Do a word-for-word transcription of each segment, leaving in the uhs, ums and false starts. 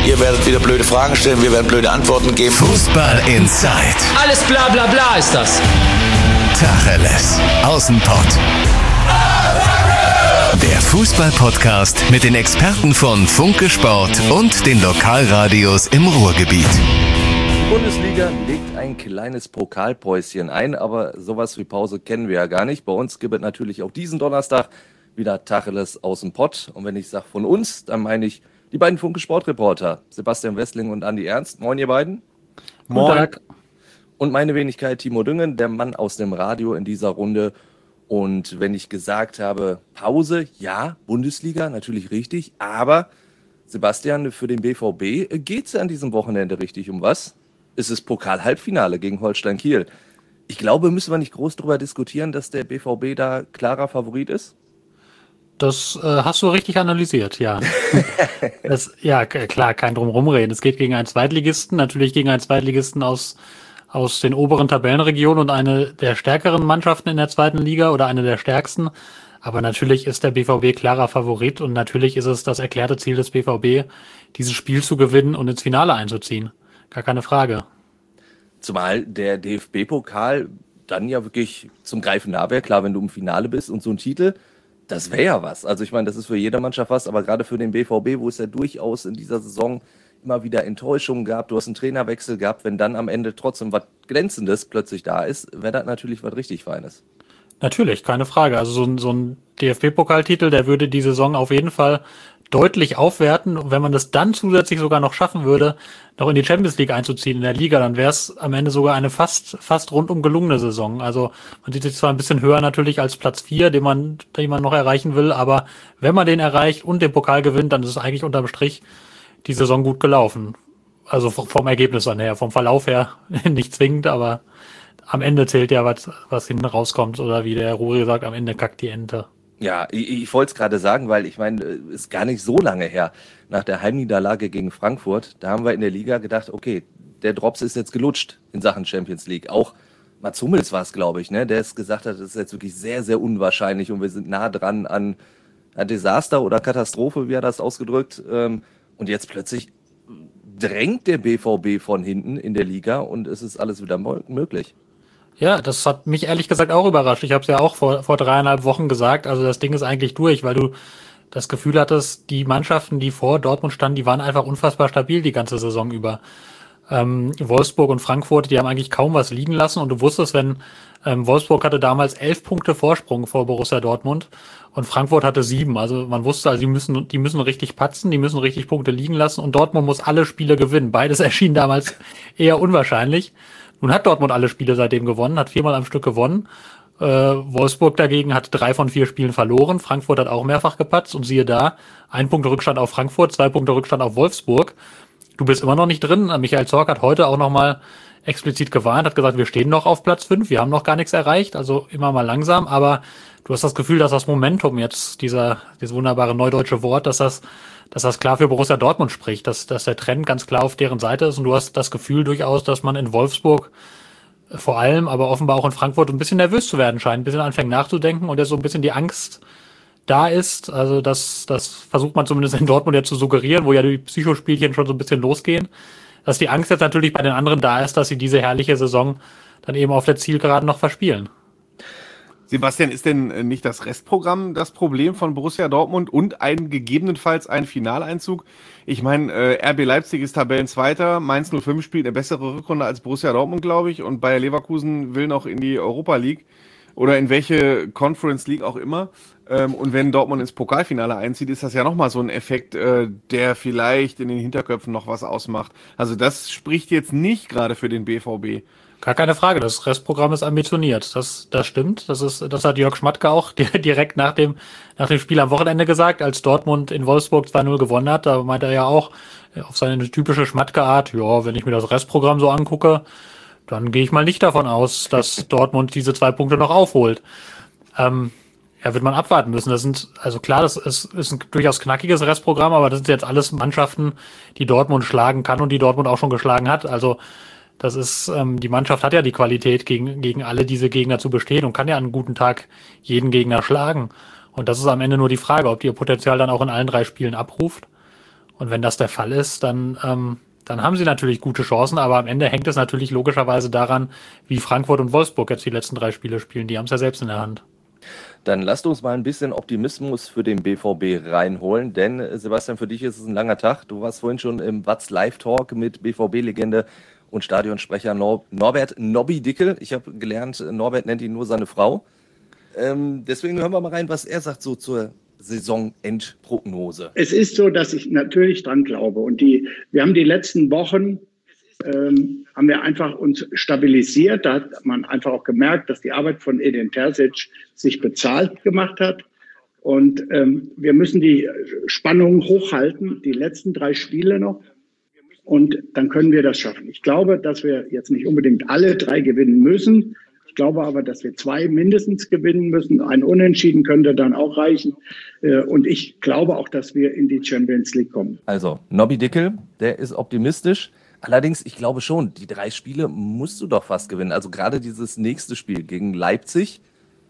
Ihr werdet wieder blöde Fragen stellen, wir werden blöde Antworten geben. Fußball Inside. Alles bla bla bla ist das. Tacheles. Außenpott. Der Fußball-Podcast mit den Experten von Funke Sport und den Lokalradios im Ruhrgebiet. Die Bundesliga legt ein kleines Pokalpäuschen ein, aber sowas wie Pause kennen wir ja gar nicht. Bei uns gibt es natürlich auch diesen Donnerstag wieder Tacheles aus dem Pott. Und wenn ich sage von uns, dann meine ich die beiden Funke Sport-Reporter, Sebastian Wessling und Andi Ernst. Moin, ihr beiden. Moin. Und meine Wenigkeit, Timo Düngen, der Mann aus dem Radio in dieser Runde. Und wenn ich gesagt habe, Pause, ja, Bundesliga, natürlich richtig. Aber, Sebastian, für den B V B geht es an diesem Wochenende richtig um was? Es ist Pokal-Halbfinale gegen Holstein Kiel. Ich glaube, müssen wir nicht groß darüber diskutieren, dass der B V B da klarer Favorit ist? Das äh, hast du richtig analysiert, ja. das, ja, k- klar, kein Drumrumreden. Es geht gegen einen Zweitligisten, natürlich gegen einen Zweitligisten aus aus den oberen Tabellenregionen und eine der stärkeren Mannschaften in der zweiten Liga oder eine der stärksten. Aber natürlich ist der B V B klarer Favorit und natürlich ist es das erklärte Ziel des B V B, dieses Spiel zu gewinnen und ins Finale einzuziehen. Gar keine Frage. Zumal der D F B-Pokal dann ja wirklich zum Greifen nah wäre. Klar, wenn du im Finale bist und so ein Titel, das wäre ja was. Also ich meine, das ist für jede Mannschaft was, aber gerade für den B V B, wo es ja durchaus in dieser Saison immer wieder Enttäuschungen gab, du hast einen Trainerwechsel gehabt, wenn dann am Ende trotzdem was Glänzendes plötzlich da ist, wäre das natürlich was richtig Feines. Natürlich, keine Frage. Also so ein, so ein D F B-Pokaltitel, der würde die Saison auf jeden Fall deutlich aufwerten. Und wenn man das dann zusätzlich sogar noch schaffen würde, noch in die Champions League einzuziehen in der Liga, dann wäre es am Ende sogar eine fast fast rundum gelungene Saison. Also man sieht sich zwar ein bisschen höher natürlich als Platz vier, den man, den man noch erreichen will, aber wenn man den erreicht und den Pokal gewinnt, dann ist es eigentlich unterm Strich die Saison gut gelaufen. Also vom Ergebnis dann her, vom Verlauf her nicht zwingend, aber am Ende zählt ja, was, was hinten rauskommt. Oder wie der Ruri sagt, am Ende kackt die Ente. Ja, ich, ich wollte es gerade sagen, weil ich meine, ist gar nicht so lange her, nach der Heimniederlage gegen Frankfurt, da haben wir in der Liga gedacht, okay, der Drops ist jetzt gelutscht in Sachen Champions League. Auch Mats Hummels war es, glaube ich, ne, der es gesagt hat, das ist jetzt wirklich sehr, sehr unwahrscheinlich und wir sind nah dran an ein Desaster oder Katastrophe, wie er das ausgedrückt. Ähm, und jetzt plötzlich drängt der B V B von hinten in der Liga und es ist alles wieder mo- möglich. Ja, das hat mich ehrlich gesagt auch überrascht. Ich habe es ja auch vor, vor dreieinhalb Wochen gesagt. Also das Ding ist eigentlich durch, weil du das Gefühl hattest, die Mannschaften, die vor Dortmund standen, die waren einfach unfassbar stabil die ganze Saison über. Ähm, Wolfsburg und Frankfurt, die haben eigentlich kaum was liegen lassen. Und du wusstest, wenn ähm, Wolfsburg hatte damals elf Punkte Vorsprung vor Borussia Dortmund und Frankfurt hatte sieben. Also man wusste, also die müssen, die müssen richtig patzen, die müssen richtig Punkte liegen lassen und Dortmund muss alle Spiele gewinnen. Beides erschien damals eher unwahrscheinlich. Nun hat Dortmund alle Spiele seitdem gewonnen, hat viermal am Stück gewonnen. Äh, Wolfsburg dagegen hat drei von vier Spielen verloren. Frankfurt hat auch mehrfach gepatzt und siehe da, ein Punkt Rückstand auf Frankfurt, zwei Punkte Rückstand auf Wolfsburg. Du bist immer noch nicht drin. Michael Zorc hat heute auch nochmal explizit gewarnt, hat gesagt, wir stehen noch auf Platz fünf, wir haben noch gar nichts erreicht, also immer mal langsam, aber du hast das Gefühl, dass das Momentum jetzt, dieser, dieses wunderbare neudeutsche Wort, dass das, dass das klar für Borussia Dortmund spricht, dass, dass der Trend ganz klar auf deren Seite ist und du hast das Gefühl durchaus, dass man in Wolfsburg vor allem, aber offenbar auch in Frankfurt ein bisschen nervös zu werden scheint, ein bisschen anfängt nachzudenken und jetzt so ein bisschen die Angst da ist, also das, das versucht man zumindest in Dortmund ja zu suggerieren, wo ja die Psychospielchen schon so ein bisschen losgehen, dass die Angst jetzt natürlich bei den anderen da ist, dass sie diese herrliche Saison dann eben auf der Zielgeraden noch verspielen. Sebastian, ist denn nicht das Restprogramm das Problem von Borussia Dortmund und ein gegebenenfalls ein Finaleinzug? Ich meine, äh, R B Leipzig ist Tabellenzweiter, Mainz null fünf spielt eine bessere Rückrunde als Borussia Dortmund, glaube ich, und Bayer Leverkusen will noch in die Europa League oder in welche Conference League auch immer. Ähm, und wenn Dortmund ins Pokalfinale einzieht, ist das ja nochmal so ein Effekt, äh, der vielleicht in den Hinterköpfen noch was ausmacht. Also das spricht jetzt nicht gerade für den B V B. Gar keine Frage, das Restprogramm ist ambitioniert. Das, das stimmt. Das ist, das hat Jörg Schmatke auch direkt nach dem, nach dem Spiel am Wochenende gesagt, als Dortmund in Wolfsburg zwei null gewonnen hat. Da meinte er ja auch auf seine typische Schmatke-Art, ja, wenn ich mir das Restprogramm so angucke, dann gehe ich mal nicht davon aus, dass Dortmund diese zwei Punkte noch aufholt. Ähm, ja, wird man abwarten müssen. Das sind, also klar, das ist, ist ein durchaus knackiges Restprogramm, aber das sind jetzt alles Mannschaften, die Dortmund schlagen kann und die Dortmund auch schon geschlagen hat. Also das ist, ähm, die Mannschaft hat ja die Qualität, gegen, gegen alle diese Gegner zu bestehen und kann ja an einem guten Tag jeden Gegner schlagen. Und das ist am Ende nur die Frage, ob die ihr Potenzial dann auch in allen drei Spielen abruft. Und wenn das der Fall ist, dann, ähm, dann haben sie natürlich gute Chancen, aber am Ende hängt es natürlich logischerweise daran, wie Frankfurt und Wolfsburg jetzt die letzten drei Spiele spielen. Die haben es ja selbst in der Hand. Dann lasst uns mal ein bisschen Optimismus für den B V B reinholen, denn Sebastian, für dich ist es ein langer Tag. Du warst vorhin schon im Watz Live-Talk mit B V B-Legende und Stadionsprecher Nor- Norbert Nobby Dickel. Ich habe gelernt, Norbert nennt ihn nur seine Frau. Ähm, deswegen hören wir mal rein, was er sagt so zur Saisonendprognose. Es ist so, dass ich natürlich dran glaube. Und die, wir haben die letzten Wochen, ähm, haben wir einfach uns stabilisiert. Da hat man einfach auch gemerkt, dass die Arbeit von Edin Terzic sich bezahlt gemacht hat. Und ähm, wir müssen die Spannung hochhalten, die letzten drei Spiele noch. Und dann können wir das schaffen. Ich glaube, dass wir jetzt nicht unbedingt alle drei gewinnen müssen. Ich glaube aber, dass wir zwei mindestens gewinnen müssen. Ein Unentschieden könnte dann auch reichen. Und ich glaube auch, dass wir in die Champions League kommen. Also, Nobby Dickel, der ist optimistisch. Allerdings, ich glaube schon, die drei Spiele musst du doch fast gewinnen. Also gerade dieses nächste Spiel gegen Leipzig,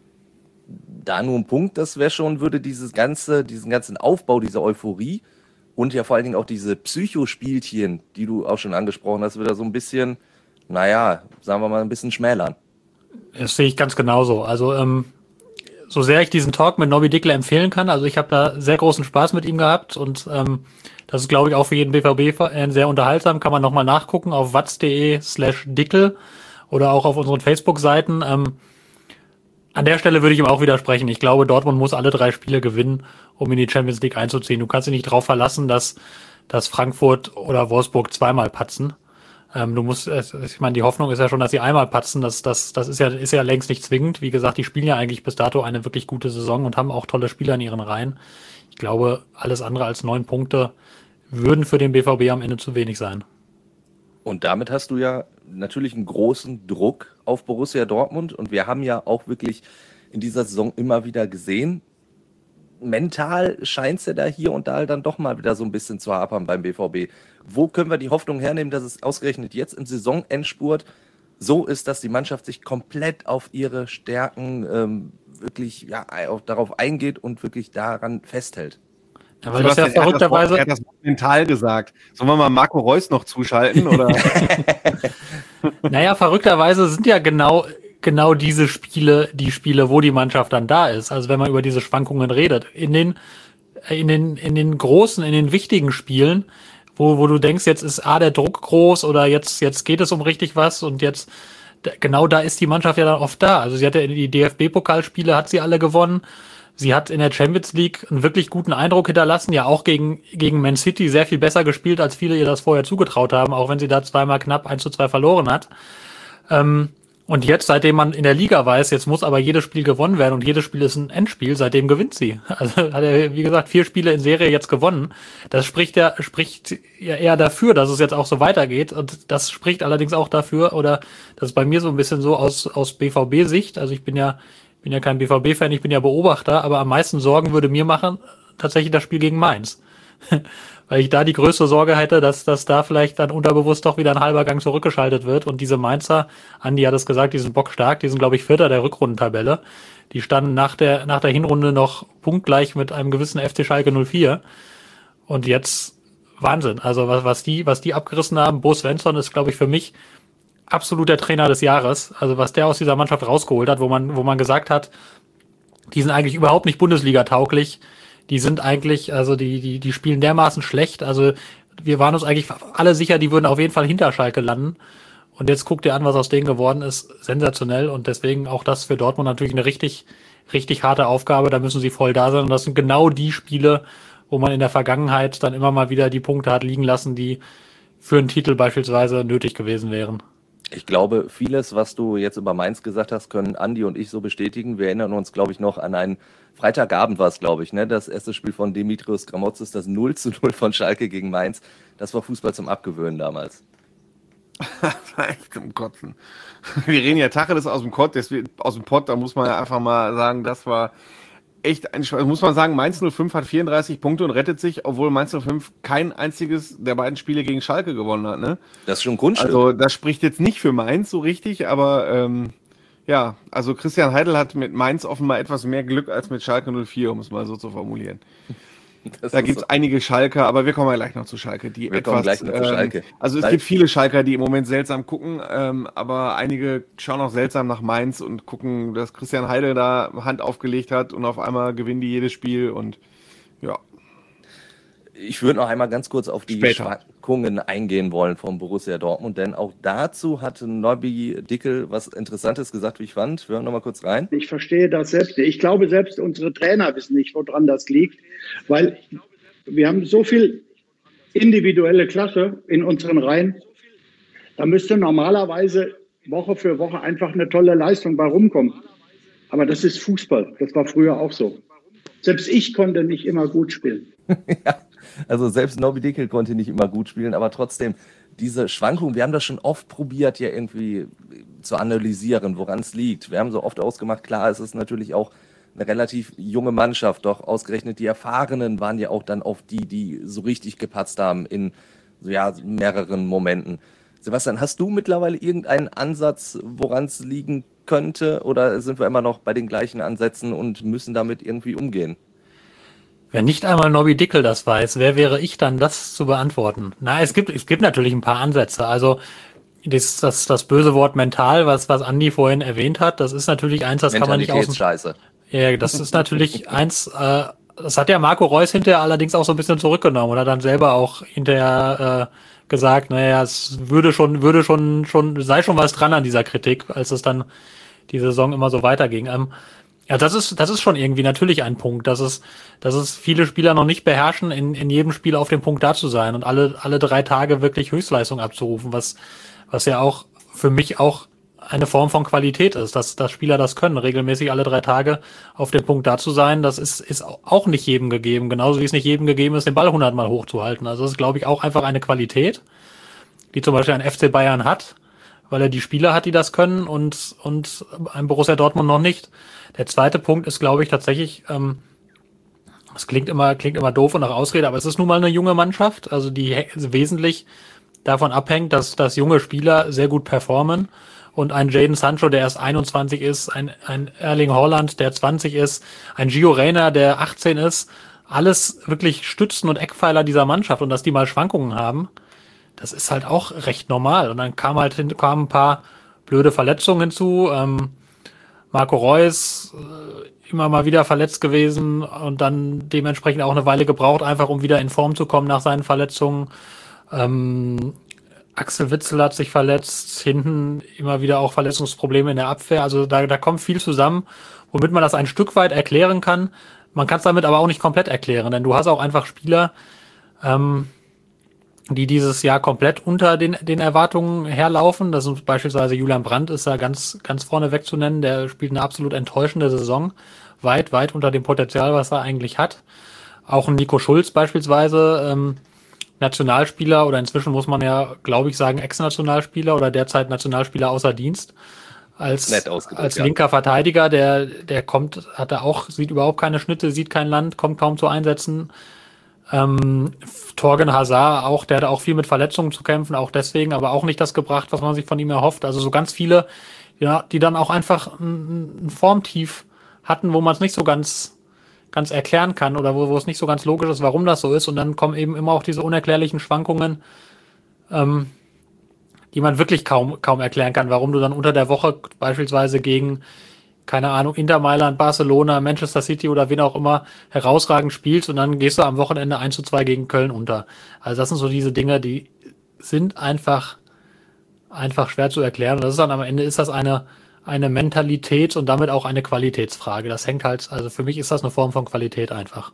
da nur ein Punkt, das wäre schon, würde dieses ganze, diesen ganzen Aufbau, diese Euphorie und ja vor allen Dingen auch diese Psychospielchen, die du auch schon angesprochen hast, wieder so ein bisschen, naja, sagen wir mal, ein bisschen schmälern. Das sehe ich ganz genauso. Also ähm, so sehr ich diesen Talk mit Nobby Dickel empfehlen kann, also ich habe da sehr großen Spaß mit ihm gehabt und ähm, das ist, glaube ich, auch für jeden B V B-Fan sehr unterhaltsam. Kann man nochmal nachgucken auf watz.de slash Dickel oder auch auf unseren Facebook-Seiten. Ähm, an der Stelle würde ich ihm auch widersprechen. Ich glaube, Dortmund muss alle drei Spiele gewinnen, um in die Champions League einzuziehen. Du kannst dich nicht darauf verlassen, dass, dass Frankfurt oder Wolfsburg zweimal patzen. Ähm, du musst, ich meine, die Hoffnung ist ja schon, dass sie einmal patzen. Das, das, das ist ja, ist ja längst nicht zwingend. Wie gesagt, die spielen ja eigentlich bis dato eine wirklich gute Saison und haben auch tolle Spieler in ihren Reihen. Ich glaube, alles andere als neun Punkte würden für den B V B am Ende zu wenig sein. Und damit hast du ja natürlich einen großen Druck auf Borussia Dortmund. Und wir haben ja auch wirklich in dieser Saison immer wieder gesehen, mental scheint es ja da hier und da dann doch mal wieder so ein bisschen zu hapern beim B V B. Wo können wir die Hoffnung hernehmen, dass es ausgerechnet jetzt im Saisonendspurt so ist, dass die Mannschaft sich komplett auf ihre Stärken ähm, wirklich ja, auch darauf eingeht und wirklich daran festhält? Ja, weil das ja verrückterweise. Er hat das mental gesagt. Sollen wir mal Marco Reus noch zuschalten? Oder? Naja, verrückterweise sind ja genau, genau diese Spiele, die Spiele, wo die Mannschaft dann da ist. Also wenn man über diese Schwankungen redet. In den, in den, in den großen, in den wichtigen Spielen, wo, wo du denkst, jetzt ist A, der Druck groß oder jetzt, jetzt geht es um richtig was und jetzt, genau da ist die Mannschaft ja dann oft da. Also sie hat ja die D F B-Pokalspiele, hat sie alle gewonnen. Sie hat in der Champions League einen wirklich guten Eindruck hinterlassen, ja auch gegen, gegen Man City sehr viel besser gespielt, als viele ihr das vorher zugetraut haben, auch wenn sie da zweimal knapp eins zu zwei verloren hat. Ähm, und jetzt, seitdem man in der Liga weiß, jetzt muss aber jedes Spiel gewonnen werden und jedes Spiel ist ein Endspiel, seitdem gewinnt sie. Also hat er, wie gesagt, vier Spiele in Serie jetzt gewonnen. Das spricht ja, spricht ja eher dafür, dass es jetzt auch so weitergeht. Und das spricht allerdings auch dafür, oder das ist bei mir so ein bisschen so aus, aus B V B-Sicht, also ich bin ja bin ja kein B V B-Fan, ich bin ja Beobachter, aber am meisten Sorgen würde mir machen tatsächlich das Spiel gegen Mainz. Weil ich da die größte Sorge hätte, dass, dass da vielleicht dann unterbewusst doch wieder ein halber Gang zurückgeschaltet wird und diese Mainzer, Andi hat es gesagt, die sind bockstark, die sind glaube ich Vierter der Rückrundentabelle. Die standen nach der, nach der Hinrunde noch punktgleich mit einem gewissen F C Schalke null vier. Und jetzt Wahnsinn. Also was, was die, was die abgerissen haben, Bo Svensson ist glaube ich für mich absolut der Trainer des Jahres, also was der aus dieser Mannschaft rausgeholt hat, wo man, wo man gesagt hat, die sind eigentlich überhaupt nicht Bundesliga-tauglich, die sind eigentlich, also die, die, die spielen dermaßen schlecht, also wir waren uns eigentlich alle sicher, die würden auf jeden Fall hinter Schalke landen und jetzt guckt ihr an, was aus denen geworden ist, sensationell und deswegen auch das für Dortmund natürlich eine richtig, richtig harte Aufgabe, da müssen sie voll da sein und das sind genau die Spiele, wo man in der Vergangenheit dann immer mal wieder die Punkte hat liegen lassen, die für einen Titel beispielsweise nötig gewesen wären. Ich glaube, vieles, was du jetzt über Mainz gesagt hast, können Andi und ich so bestätigen. Wir erinnern uns, glaube ich, noch an einen Freitagabend war es, glaube ich, ne? Das erste Spiel von Dimitrios Gramotzis, das null zu null von Schalke gegen Mainz. Das war Fußball zum Abgewöhnen damals. Echt zum Kotzen. Wir reden ja Tacheles aus dem Pott, deswegen aus dem Pott, da muss man ja einfach mal sagen, das war echt ein Spaß. Muss man sagen, Mainz null fünf hat vierunddreißig Punkte und rettet sich, obwohl Mainz null fünf kein einziges der beiden Spiele gegen Schalke gewonnen hat. Ne? Das ist schon ein Grundstück. Also das spricht jetzt nicht für Mainz so richtig, aber ähm, ja, also Christian Heidel hat mit Mainz offenbar etwas mehr Glück als mit Schalke null vier, um es mal so zu formulieren. Das da gibt es so einige Schalker, aber wir kommen ja gleich noch zu Schalke. Die wir etwas, kommen gleich noch zu Schalke. Ähm, also es Weil, gibt viele Schalker, die im Moment seltsam gucken, ähm, aber einige schauen auch seltsam nach Mainz und gucken, dass Christian Heidel da Hand aufgelegt hat und auf einmal gewinnen die jedes Spiel und ja. Ich würde noch einmal ganz kurz auf die Später. Schwankungen eingehen wollen vom Borussia Dortmund, denn auch dazu hatte Nobby Dickel was Interessantes gesagt, wie ich fand. Wir hören noch mal kurz rein. Ich verstehe das selbst nicht. Ich glaube, selbst unsere Trainer wissen nicht, woran das liegt, weil wir haben so viel individuelle Klasse in unseren Reihen. Da müsste normalerweise Woche für Woche einfach eine tolle Leistung bei rumkommen. Aber das ist Fußball. Das war früher auch so. Selbst ich konnte nicht immer gut spielen. Ja. Also selbst Nobby Dickel konnte nicht immer gut spielen, aber trotzdem diese Schwankungen, wir haben das schon oft probiert, ja irgendwie zu analysieren, woran es liegt. Wir haben so oft ausgemacht, klar, es ist natürlich auch eine relativ junge Mannschaft, doch ausgerechnet die Erfahrenen waren ja auch dann oft die, die so richtig gepatzt haben in so, ja, mehreren Momenten. Sebastian, hast du mittlerweile irgendeinen Ansatz, woran es liegen könnte, oder sind wir immer noch bei den gleichen Ansätzen und müssen damit irgendwie umgehen? Wenn nicht einmal Nobby Dickel das weiß, wer wäre ich dann, das zu beantworten? Na, es gibt, es gibt natürlich ein paar Ansätze. Also das, das, das böse Wort mental, was, was Andi vorhin erwähnt hat, das ist natürlich eins, das kann man nicht aus. Scheiße. Ja, das ist natürlich eins, äh, das hat ja Marco Reus hinterher allerdings auch so ein bisschen zurückgenommen und hat dann selber auch hinterher äh, gesagt, naja, es würde schon, würde schon, schon, sei schon was dran an dieser Kritik, als es dann die Saison immer so weiterging. Ähm, Ja, das ist, das ist schon irgendwie natürlich ein Punkt, dass es, dass es viele Spieler noch nicht beherrschen, in, in jedem Spiel auf dem Punkt da zu sein und alle, alle drei Tage wirklich Höchstleistung abzurufen, was, was ja auch für mich auch eine Form von Qualität ist, dass, dass Spieler das können, regelmäßig alle drei Tage auf dem Punkt da zu sein, das ist, ist auch nicht jedem gegeben, genauso wie es nicht jedem gegeben ist, den Ball hundertmal hochzuhalten. Also das ist, glaube ich, auch einfach eine Qualität, die zum Beispiel ein F C Bayern hat, weil er die Spieler hat, die das können und, und ein Borussia Dortmund noch nicht. Der zweite Punkt ist, glaube ich, tatsächlich, ähm, es klingt immer, klingt immer doof und nach Ausrede, aber es ist nun mal eine junge Mannschaft, also die wesentlich davon abhängt, dass, dass junge Spieler sehr gut performen und ein Jadon Sancho, der erst einundzwanzig ist, ein, ein Erling Haaland, der zwanzig ist, ein Gio Reyna, der achtzehn ist, alles wirklich Stützen und Eckpfeiler dieser Mannschaft und dass die mal Schwankungen haben, das ist halt auch recht normal. Und dann kam halt hin, kamen ein paar blöde Verletzungen hinzu, ähm, Marco Reus äh, immer mal wieder verletzt gewesen und dann dementsprechend auch eine Weile gebraucht, einfach um wieder in Form zu kommen nach seinen Verletzungen. Ähm, Axel Witsel hat sich verletzt, hinten immer wieder auch Verletzungsprobleme in der Abwehr. Also da, da kommt viel zusammen, womit man das ein Stück weit erklären kann. Man kann es damit aber auch nicht komplett erklären, denn du hast auch einfach Spieler, ähm, die dieses Jahr komplett unter den, den Erwartungen herlaufen. Das ist beispielsweise Julian Brandt, ist da ganz, ganz vorne weg zu nennen. Der spielt eine absolut enttäuschende Saison. Weit, weit unter dem Potenzial, was er eigentlich hat. Auch ein Nico Schulz beispielsweise, ähm, Nationalspieler oder inzwischen muss man ja, glaube ich, sagen, Ex-Nationalspieler oder derzeit Nationalspieler außer Dienst. Als, als linker ja. Verteidiger, der, der kommt, hat er auch, sieht überhaupt keine Schnitte, sieht kein Land, kommt kaum zu Einsätzen. Ähm, Torgen Hazard auch, der hat auch viel mit Verletzungen zu kämpfen, auch deswegen, aber auch nicht das gebracht, was man sich von ihm erhofft. Also so ganz viele, ja, die dann auch einfach ein, ein Formtief hatten, wo man es nicht so ganz, ganz erklären kann oder wo, wo es nicht so ganz logisch ist, warum das so ist. Und dann kommen eben immer auch diese unerklärlichen Schwankungen, ähm, die man wirklich kaum, kaum erklären kann, warum du dann unter der Woche beispielsweise gegen, keine Ahnung, Inter Mailand, Barcelona, Manchester City oder wen auch immer herausragend spielst und dann gehst du am Wochenende eins zu zwei gegen Köln unter. Also das sind so diese Dinge, die sind einfach, einfach schwer zu erklären. Und das ist dann am Ende ist das eine, eine Mentalitäts- und damit auch eine Qualitätsfrage. Das hängt halt, also für mich ist das eine Form von Qualität einfach.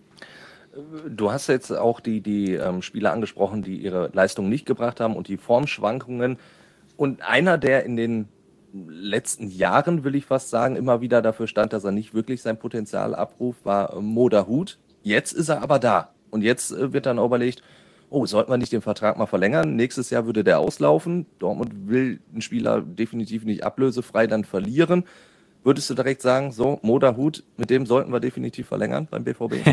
Du hast jetzt auch die, die ähm, Spieler angesprochen, die ihre Leistung nicht gebracht haben und die Formschwankungen. Und einer, der in den letzten Jahren, will ich fast sagen, immer wieder dafür stand, dass er nicht wirklich sein Potenzial abruft, war Mo Dahoud. Jetzt ist er aber da. Und jetzt äh, wird dann auch überlegt, oh, sollten wir nicht den Vertrag mal verlängern? Nächstes Jahr würde der auslaufen. Dortmund will einen Spieler definitiv nicht ablösefrei dann verlieren. Würdest du direkt sagen, so, Mo Dahoud, mit dem sollten wir definitiv verlängern beim B V B?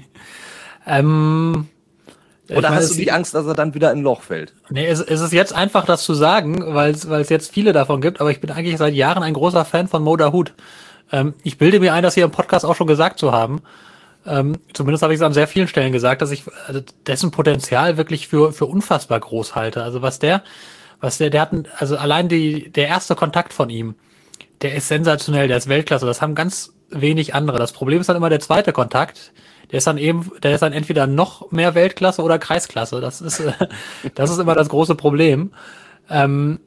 ähm... Oder hast du die Angst, dass er dann wieder in ein Loch fällt? Nee, es, es ist jetzt einfach, das zu sagen, weil es weil es jetzt viele davon gibt, aber ich bin eigentlich seit Jahren ein großer Fan von Mo Dahoud. Ähm, ich bilde mir ein, das hier im Podcast auch schon gesagt zu haben. Ähm, zumindest habe ich es an sehr vielen Stellen gesagt, dass ich also dessen Potenzial wirklich für für unfassbar groß halte. Also was der, was der, der hat, ein, also allein die der erste Kontakt von ihm, der ist sensationell, der ist Weltklasse. Das haben ganz wenig andere. Das Problem ist dann immer der zweite Kontakt. Der ist dann eben, der ist dann entweder noch mehr Weltklasse oder Kreisklasse. Das ist, äh, das ist immer das große Problem. Ähm,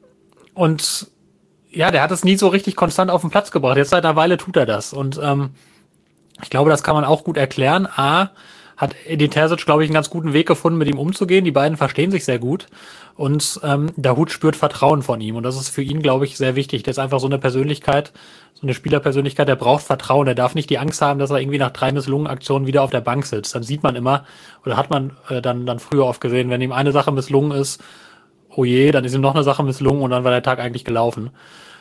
und ja, der hat es nie so richtig konstant auf den Platz gebracht. Jetzt seit einer Weile tut er das. Und ähm, ich glaube, das kann man auch gut erklären. A, hat Edin Terzic, glaube ich, einen ganz guten Weg gefunden, mit ihm umzugehen. Die beiden verstehen sich sehr gut. Und ähm, Dahoud spürt Vertrauen von ihm. Und das ist für ihn, glaube ich, sehr wichtig. Der ist einfach so eine Persönlichkeit, so eine Spielerpersönlichkeit, der braucht Vertrauen. Der darf nicht die Angst haben, dass er irgendwie nach drei misslungenen Aktionen wieder auf der Bank sitzt. Dann sieht man immer, oder hat man äh, dann, dann früher oft gesehen, wenn ihm eine Sache misslungen ist, oh je, dann ist ihm noch eine Sache misslungen und dann war der Tag eigentlich gelaufen.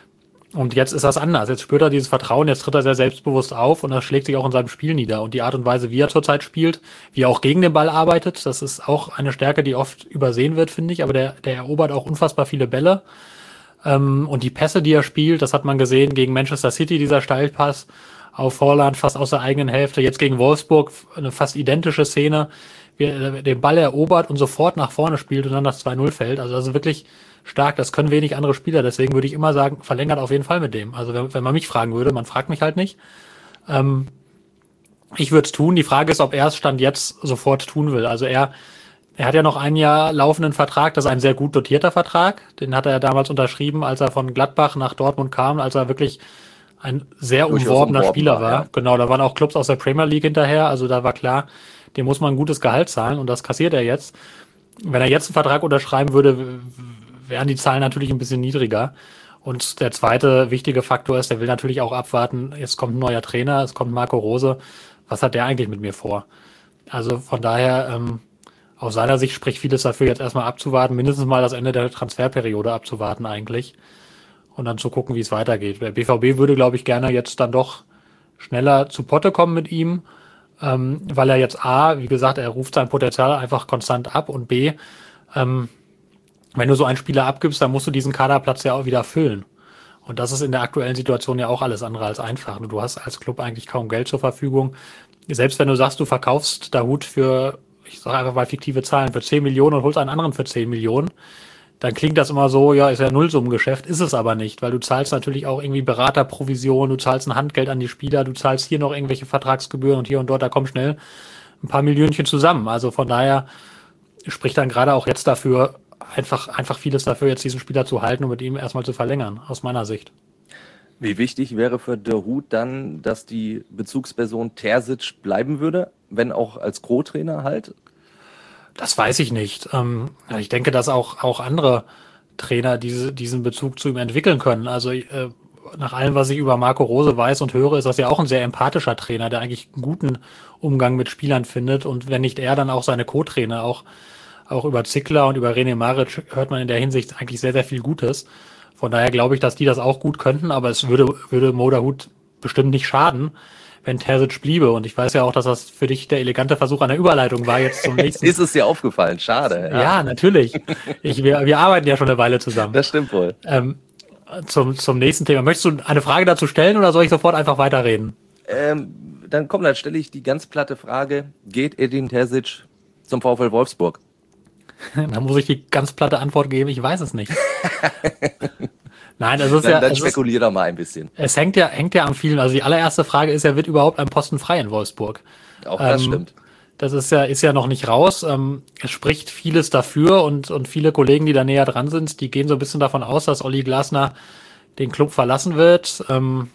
Und jetzt ist das anders. Jetzt spürt er dieses Vertrauen, jetzt tritt er sehr selbstbewusst auf und das schlägt sich auch in seinem Spiel nieder. Und die Art und Weise, wie er zurzeit spielt, wie er auch gegen den Ball arbeitet, das ist auch eine Stärke, die oft übersehen wird, finde ich. Aber der, der erobert auch unfassbar viele Bälle. Ähm, und die Pässe, die er spielt, das hat man gesehen gegen Manchester City, dieser Steilpass auf Haaland fast aus der eigenen Hälfte. Jetzt gegen Wolfsburg eine fast identische Szene, wie er den Ball erobert und sofort nach vorne spielt und dann das zwei null fällt. Also das ist wirklich stark, das können wenig andere Spieler, deswegen würde ich immer sagen, verlängert auf jeden Fall mit dem. Also wenn, wenn man mich fragen würde, man fragt mich halt nicht. Ähm, ich würde es tun, die Frage ist, ob er es Stand jetzt sofort tun will. Also er, er hat ja noch ein Jahr laufenden Vertrag, das ist ein sehr gut dotierter Vertrag, den hat er ja damals unterschrieben, als er von Gladbach nach Dortmund kam, als er wirklich ein sehr umworbener Spieler war. Ja. Genau, da waren auch Clubs aus der Premier League hinterher, also da war klar, dem muss man ein gutes Gehalt zahlen und das kassiert er jetzt. Wenn er jetzt einen Vertrag unterschreiben würde, wären die Zahlen natürlich ein bisschen niedriger. Und der zweite wichtige Faktor ist, der will natürlich auch abwarten, jetzt kommt ein neuer Trainer, es kommt Marco Rose. Was hat der eigentlich mit mir vor? Also von daher, ähm, aus seiner Sicht spricht vieles dafür, jetzt erstmal abzuwarten, mindestens mal das Ende der Transferperiode abzuwarten eigentlich. Und dann zu gucken, wie es weitergeht. Der B V B würde, glaube ich, gerne jetzt dann doch schneller zu Potte kommen mit ihm, ähm, weil er jetzt A, wie gesagt, er ruft sein Potenzial einfach konstant ab und B, ähm, wenn du so einen Spieler abgibst, dann musst du diesen Kaderplatz ja auch wieder füllen. Und das ist in der aktuellen Situation ja auch alles andere als einfach. Du hast als Club eigentlich kaum Geld zur Verfügung. Selbst wenn du sagst, du verkaufst Dahoud für, ich sage einfach mal fiktive Zahlen, für zehn Millionen und holst einen anderen für zehn Millionen, dann klingt das immer so, ja, ist ja ein Nullsummengeschäft, ist es aber nicht, weil du zahlst natürlich auch irgendwie Beraterprovision, du zahlst ein Handgeld an die Spieler, du zahlst hier noch irgendwelche Vertragsgebühren und hier und dort, da kommen schnell ein paar Millionchen zusammen. Also von daher spricht dann gerade auch jetzt dafür, einfach, einfach vieles dafür, jetzt diesen Spieler zu halten und mit ihm erstmal zu verlängern, aus meiner Sicht. Wie wichtig wäre für Dahoud dann, dass die Bezugsperson Terzic bleiben würde, wenn auch als Co-Trainer halt? Das weiß ich nicht. Ähm, ich denke, dass auch, auch andere Trainer diese, diesen Bezug zu ihm entwickeln können. Also äh, nach allem, was ich über Marco Rose weiß und höre, ist das ja auch ein sehr empathischer Trainer, der eigentlich einen guten Umgang mit Spielern findet. Und wenn nicht er, dann auch seine Co-Trainer. Auch, auch über Zickler und über René Maric hört man in der Hinsicht eigentlich sehr, sehr viel Gutes. Von daher glaube ich, dass die das auch gut könnten, aber es würde, würde Mo Dahoud bestimmt nicht schaden, wenn Terzic bliebe. Und ich weiß ja auch, dass das für dich der elegante Versuch einer Überleitung war jetzt zum nächsten. Ist es dir aufgefallen? Schade. Ja, ja natürlich. Ich, wir, wir arbeiten ja schon eine Weile zusammen. Das stimmt wohl. Ähm, zum, zum nächsten Thema. Möchtest du eine Frage dazu stellen oder soll ich sofort einfach weiterreden? Ähm, dann komm, dann stelle ich die ganz platte Frage. Geht Edin Terzic zum VfL Wolfsburg? Da muss ich die ganz platte Antwort geben, ich weiß es nicht. Nein, das ist dann, ja. Dann spekulier doch mal ein bisschen. Es hängt ja, hängt ja am vielen. Also die allererste Frage ist ja, wird überhaupt ein Posten frei in Wolfsburg? Auch das ähm, stimmt. Das ist ja, ist ja noch nicht raus. Ähm, es spricht vieles dafür und, und viele Kollegen, die da näher dran sind, die gehen so ein bisschen davon aus, dass Olli Glasner den Club verlassen wird. Ähm,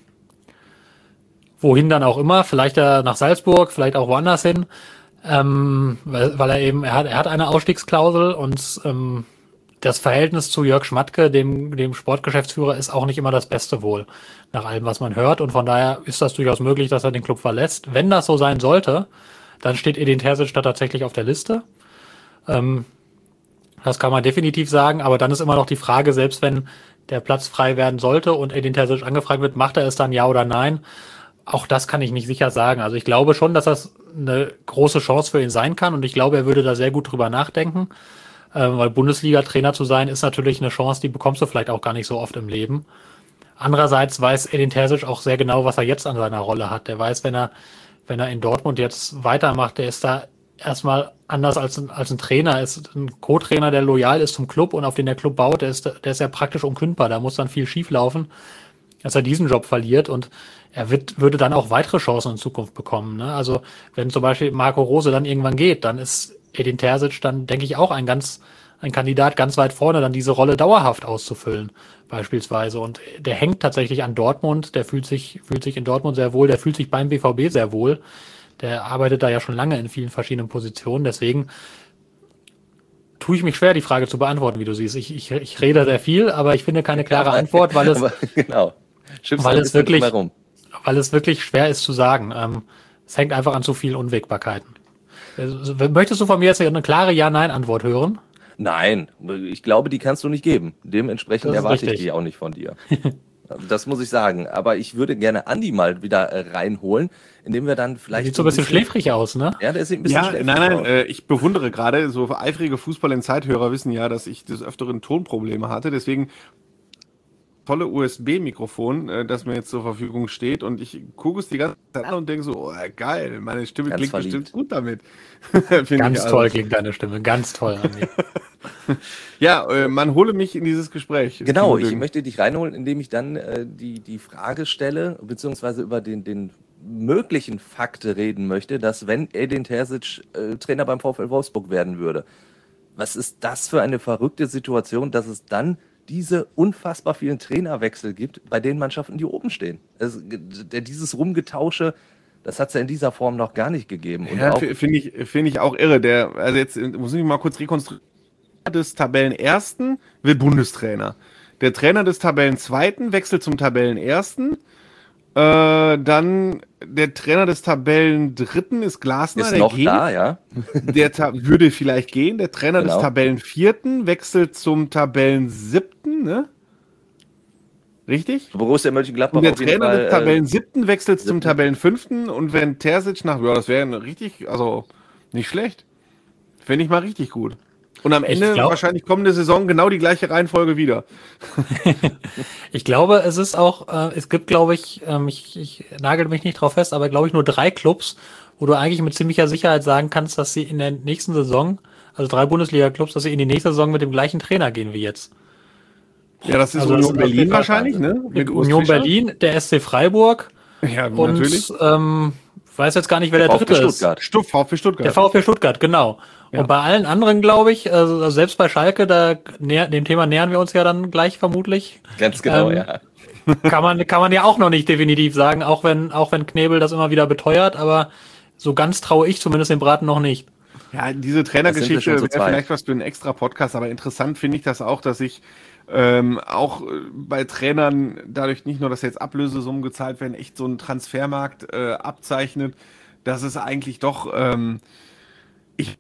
wohin dann auch immer, vielleicht ja nach Salzburg, vielleicht auch woanders hin. Ähm, weil, weil er eben, er hat, er hat eine Ausstiegsklausel und ähm, das Verhältnis zu Jörg Schmatke, dem, dem Sportgeschäftsführer, ist auch nicht immer das Beste wohl, nach allem, was man hört. Und von daher ist das durchaus möglich, dass er den Club verlässt. Wenn das so sein sollte, dann steht Edin Terzic da tatsächlich auf der Liste. Ähm, das kann man definitiv sagen, aber dann ist immer noch die Frage, selbst wenn der Platz frei werden sollte und Edin Terzic angefragt wird, macht er es dann ja oder nein? Auch das kann ich nicht sicher sagen. Also ich glaube schon, dass das eine große Chance für ihn sein kann und ich glaube, er würde da sehr gut drüber nachdenken, äh, weil Bundesliga-Trainer zu sein ist natürlich eine Chance, die bekommst du vielleicht auch gar nicht so oft im Leben. Andererseits weiß Edin Terzic auch sehr genau, was er jetzt an seiner Rolle hat. Der weiß, wenn er wenn er in Dortmund jetzt weitermacht, der ist da erstmal anders als ein, als ein Trainer, ist ein Co-Trainer, der loyal ist zum Club und auf den der Club baut, der ist, der ist ja praktisch unkündbar, da muss dann viel schief laufen, dass er diesen Job verliert und er wird, würde dann auch weitere Chancen in Zukunft bekommen. Ne? Also wenn zum Beispiel Marco Rose dann irgendwann geht, dann ist Edin Terzic dann, denke ich, auch ein ganz ein Kandidat ganz weit vorne, dann diese Rolle dauerhaft auszufüllen, beispielsweise. Und der hängt tatsächlich an Dortmund, der fühlt sich, fühlt sich in Dortmund sehr wohl, der fühlt sich beim B V B sehr wohl. Der arbeitet da ja schon lange in vielen verschiedenen Positionen. Deswegen tue ich mich schwer, die Frage zu beantworten, wie du siehst. Ich, ich, ich rede sehr viel, aber ich finde keine klare Antwort, weil es, genau. weil es wirklich, weil es wirklich schwer ist zu sagen. Ähm, es hängt einfach an zu vielen Unwägbarkeiten. Möchtest du von mir jetzt eine klare Ja-Nein-Antwort hören? Nein, ich glaube, die kannst du nicht geben. Dementsprechend erwarte richtig. ich die auch nicht von dir. Das muss ich sagen. Aber ich würde gerne Andi mal wieder äh, reinholen, indem wir dann vielleicht... Sieht so ein bisschen, bisschen schläfrig aus, ne? Ja, der sieht ein bisschen ja, schläfrig nein, nein, aus. äh, ich bewundere gerade, so eifrige Fußball- und Zeithörer wissen ja, dass ich des Öfteren Tonprobleme hatte. Deswegen tolle U S B-Mikrofon, äh, das mir jetzt zur Verfügung steht und ich gucke es die ganze Zeit an und denke so, oh, geil, meine Stimme Ganz klingt verliebt. bestimmt gut damit. Ganz toll klingt deine Stimme, ganz toll, Andi. Ja, äh, man hole mich in dieses Gespräch. Genau, ich möchte dich reinholen, indem ich dann äh, die, die Frage stelle, beziehungsweise über den, den möglichen Fakt reden möchte, dass wenn Edin Terzic äh, Trainer beim VfL Wolfsburg werden würde, was ist das für eine verrückte Situation, dass es dann diese unfassbar vielen Trainerwechsel gibt bei den Mannschaften, die oben stehen. Also, dieses Rumgetausche, das hat es ja in dieser Form noch gar nicht gegeben. Und ja, auch finde ich, finde ich auch irre. Der, also jetzt muss ich mal kurz rekonstruieren. Des Tabellenersten wird Bundestrainer. Der Trainer des Tabellenzweiten wechselt zum Tabellenersten. Äh, dann der Trainer des Tabellendritten ist Glasner. ist der noch geht. da, ja. Der ta- würde vielleicht gehen. Der Trainer Genau. des Tabellenvierten wechselt zum Tabellensiebten, ne? Richtig? Borussia Mönchengladbach Und der auf jeden Trainer Fall, des äh, Tabellensiebten wechselt zum siebten. Tabellenfünften und wenn Terzic nach, ja, das wäre richtig, also nicht schlecht. Fände ich mal richtig gut. Und am Ich Ende glaub- wahrscheinlich kommende Saison genau die gleiche Reihenfolge wieder. Ich glaube, es ist auch, äh, es gibt, glaube ich, ähm, ich, ich nagel mich nicht drauf fest, aber glaube ich nur drei Clubs, wo du eigentlich mit ziemlicher Sicherheit sagen kannst, dass sie in der nächsten Saison, also drei Bundesliga-Clubs, dass sie in die nächste Saison mit dem gleichen Trainer gehen wie jetzt. Ja, das ist Also Union das ist Berlin auf jeden Fall wahrscheinlich, ne? Mit Urs Union Fischer. Berlin, der S C Freiburg Ja, und natürlich. ähm, weiß jetzt gar nicht, wer der, Der VfB dritte ist. Stuttgart. Stuff, VfB Stuttgart. Der VfB Stuttgart, genau. Ja. Und bei allen anderen, glaube ich, also also selbst bei Schalke, da näher, dem Thema nähern wir uns ja dann gleich vermutlich. Ganz genau, Ähm, ja. Kann man, kann man ja auch noch nicht definitiv sagen, auch wenn, auch wenn Knebel das immer wieder beteuert, aber so ganz traue ich zumindest dem Braten noch nicht. Ja, diese Das sind wir Trainergeschichte schon zu wäre zweit. vielleicht was für einen extra Podcast, aber interessant finde ich das auch, dass ich ähm, auch äh, bei Trainern dadurch nicht nur, dass jetzt Ablösesummen gezahlt werden, echt so einen Transfermarkt äh, abzeichnet, dass es eigentlich doch ähm, ich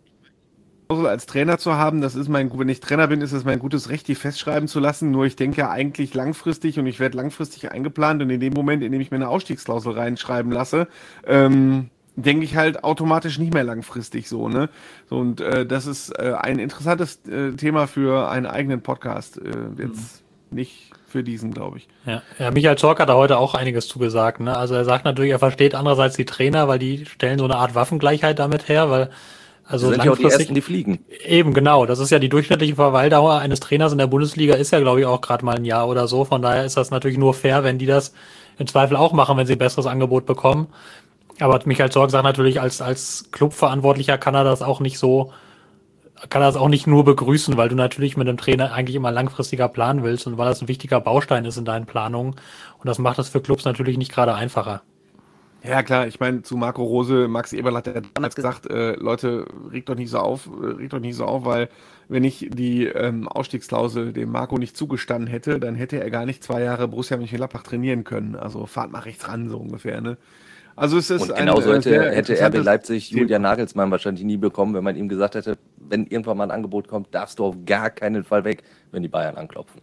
als Trainer zu haben, das ist mein, wenn ich Trainer bin, ist es mein gutes Recht, die festschreiben zu lassen, nur ich denke ja eigentlich langfristig und ich werde langfristig eingeplant und in dem Moment, in dem ich mir eine Ausstiegsklausel reinschreiben lasse, ähm, denke ich halt automatisch nicht mehr langfristig so, ne? So, und äh, das ist äh, ein interessantes äh, Thema für einen eigenen Podcast. Äh, jetzt mhm. nicht für diesen, glaube ich. Ja, ja, Michael Zorc hat da heute auch einiges zugesagt, ne? Also er sagt natürlich, er versteht andererseits die Trainer, weil die stellen so eine Art Waffengleichheit damit her, weil also Das sind ja auch die langfristig Ersten, die fliegen. eben, genau. Das ist ja die durchschnittliche Verweildauer eines Trainers in der Bundesliga ist ja, glaube ich, auch gerade mal ein Jahr oder so. Von daher ist das natürlich nur fair, wenn die das im Zweifel auch machen, wenn sie ein besseres Angebot bekommen. Aber Michael Zorc sagt natürlich, als, als Clubverantwortlicher kann er das auch nicht so, kann er das auch nicht nur begrüßen, weil du natürlich mit dem Trainer eigentlich immer langfristiger planen willst und weil das ein wichtiger Baustein ist in deinen Planungen. Und das macht es für Clubs natürlich nicht gerade einfacher. Ja, klar, ich meine, zu Marco Rose, Max Eberl hat ja damals gesagt, äh, Leute, regt doch nicht so auf, äh, regt doch nicht so auf, weil wenn ich die ähm, Ausstiegsklausel dem Marco nicht zugestanden hätte, dann hätte er gar nicht zwei Jahre Borussia Mönchengladbach trainieren können. Also fahrt mal rechts ran, so ungefähr, ne? Also es ist Und ein, genauso äh, hätte, sehr hätte R B interessantes Leipzig Thema. Julian Nagelsmann wahrscheinlich nie bekommen, wenn man ihm gesagt hätte, wenn irgendwann mal ein Angebot kommt, darfst du auf gar keinen Fall weg, wenn die Bayern anklopfen.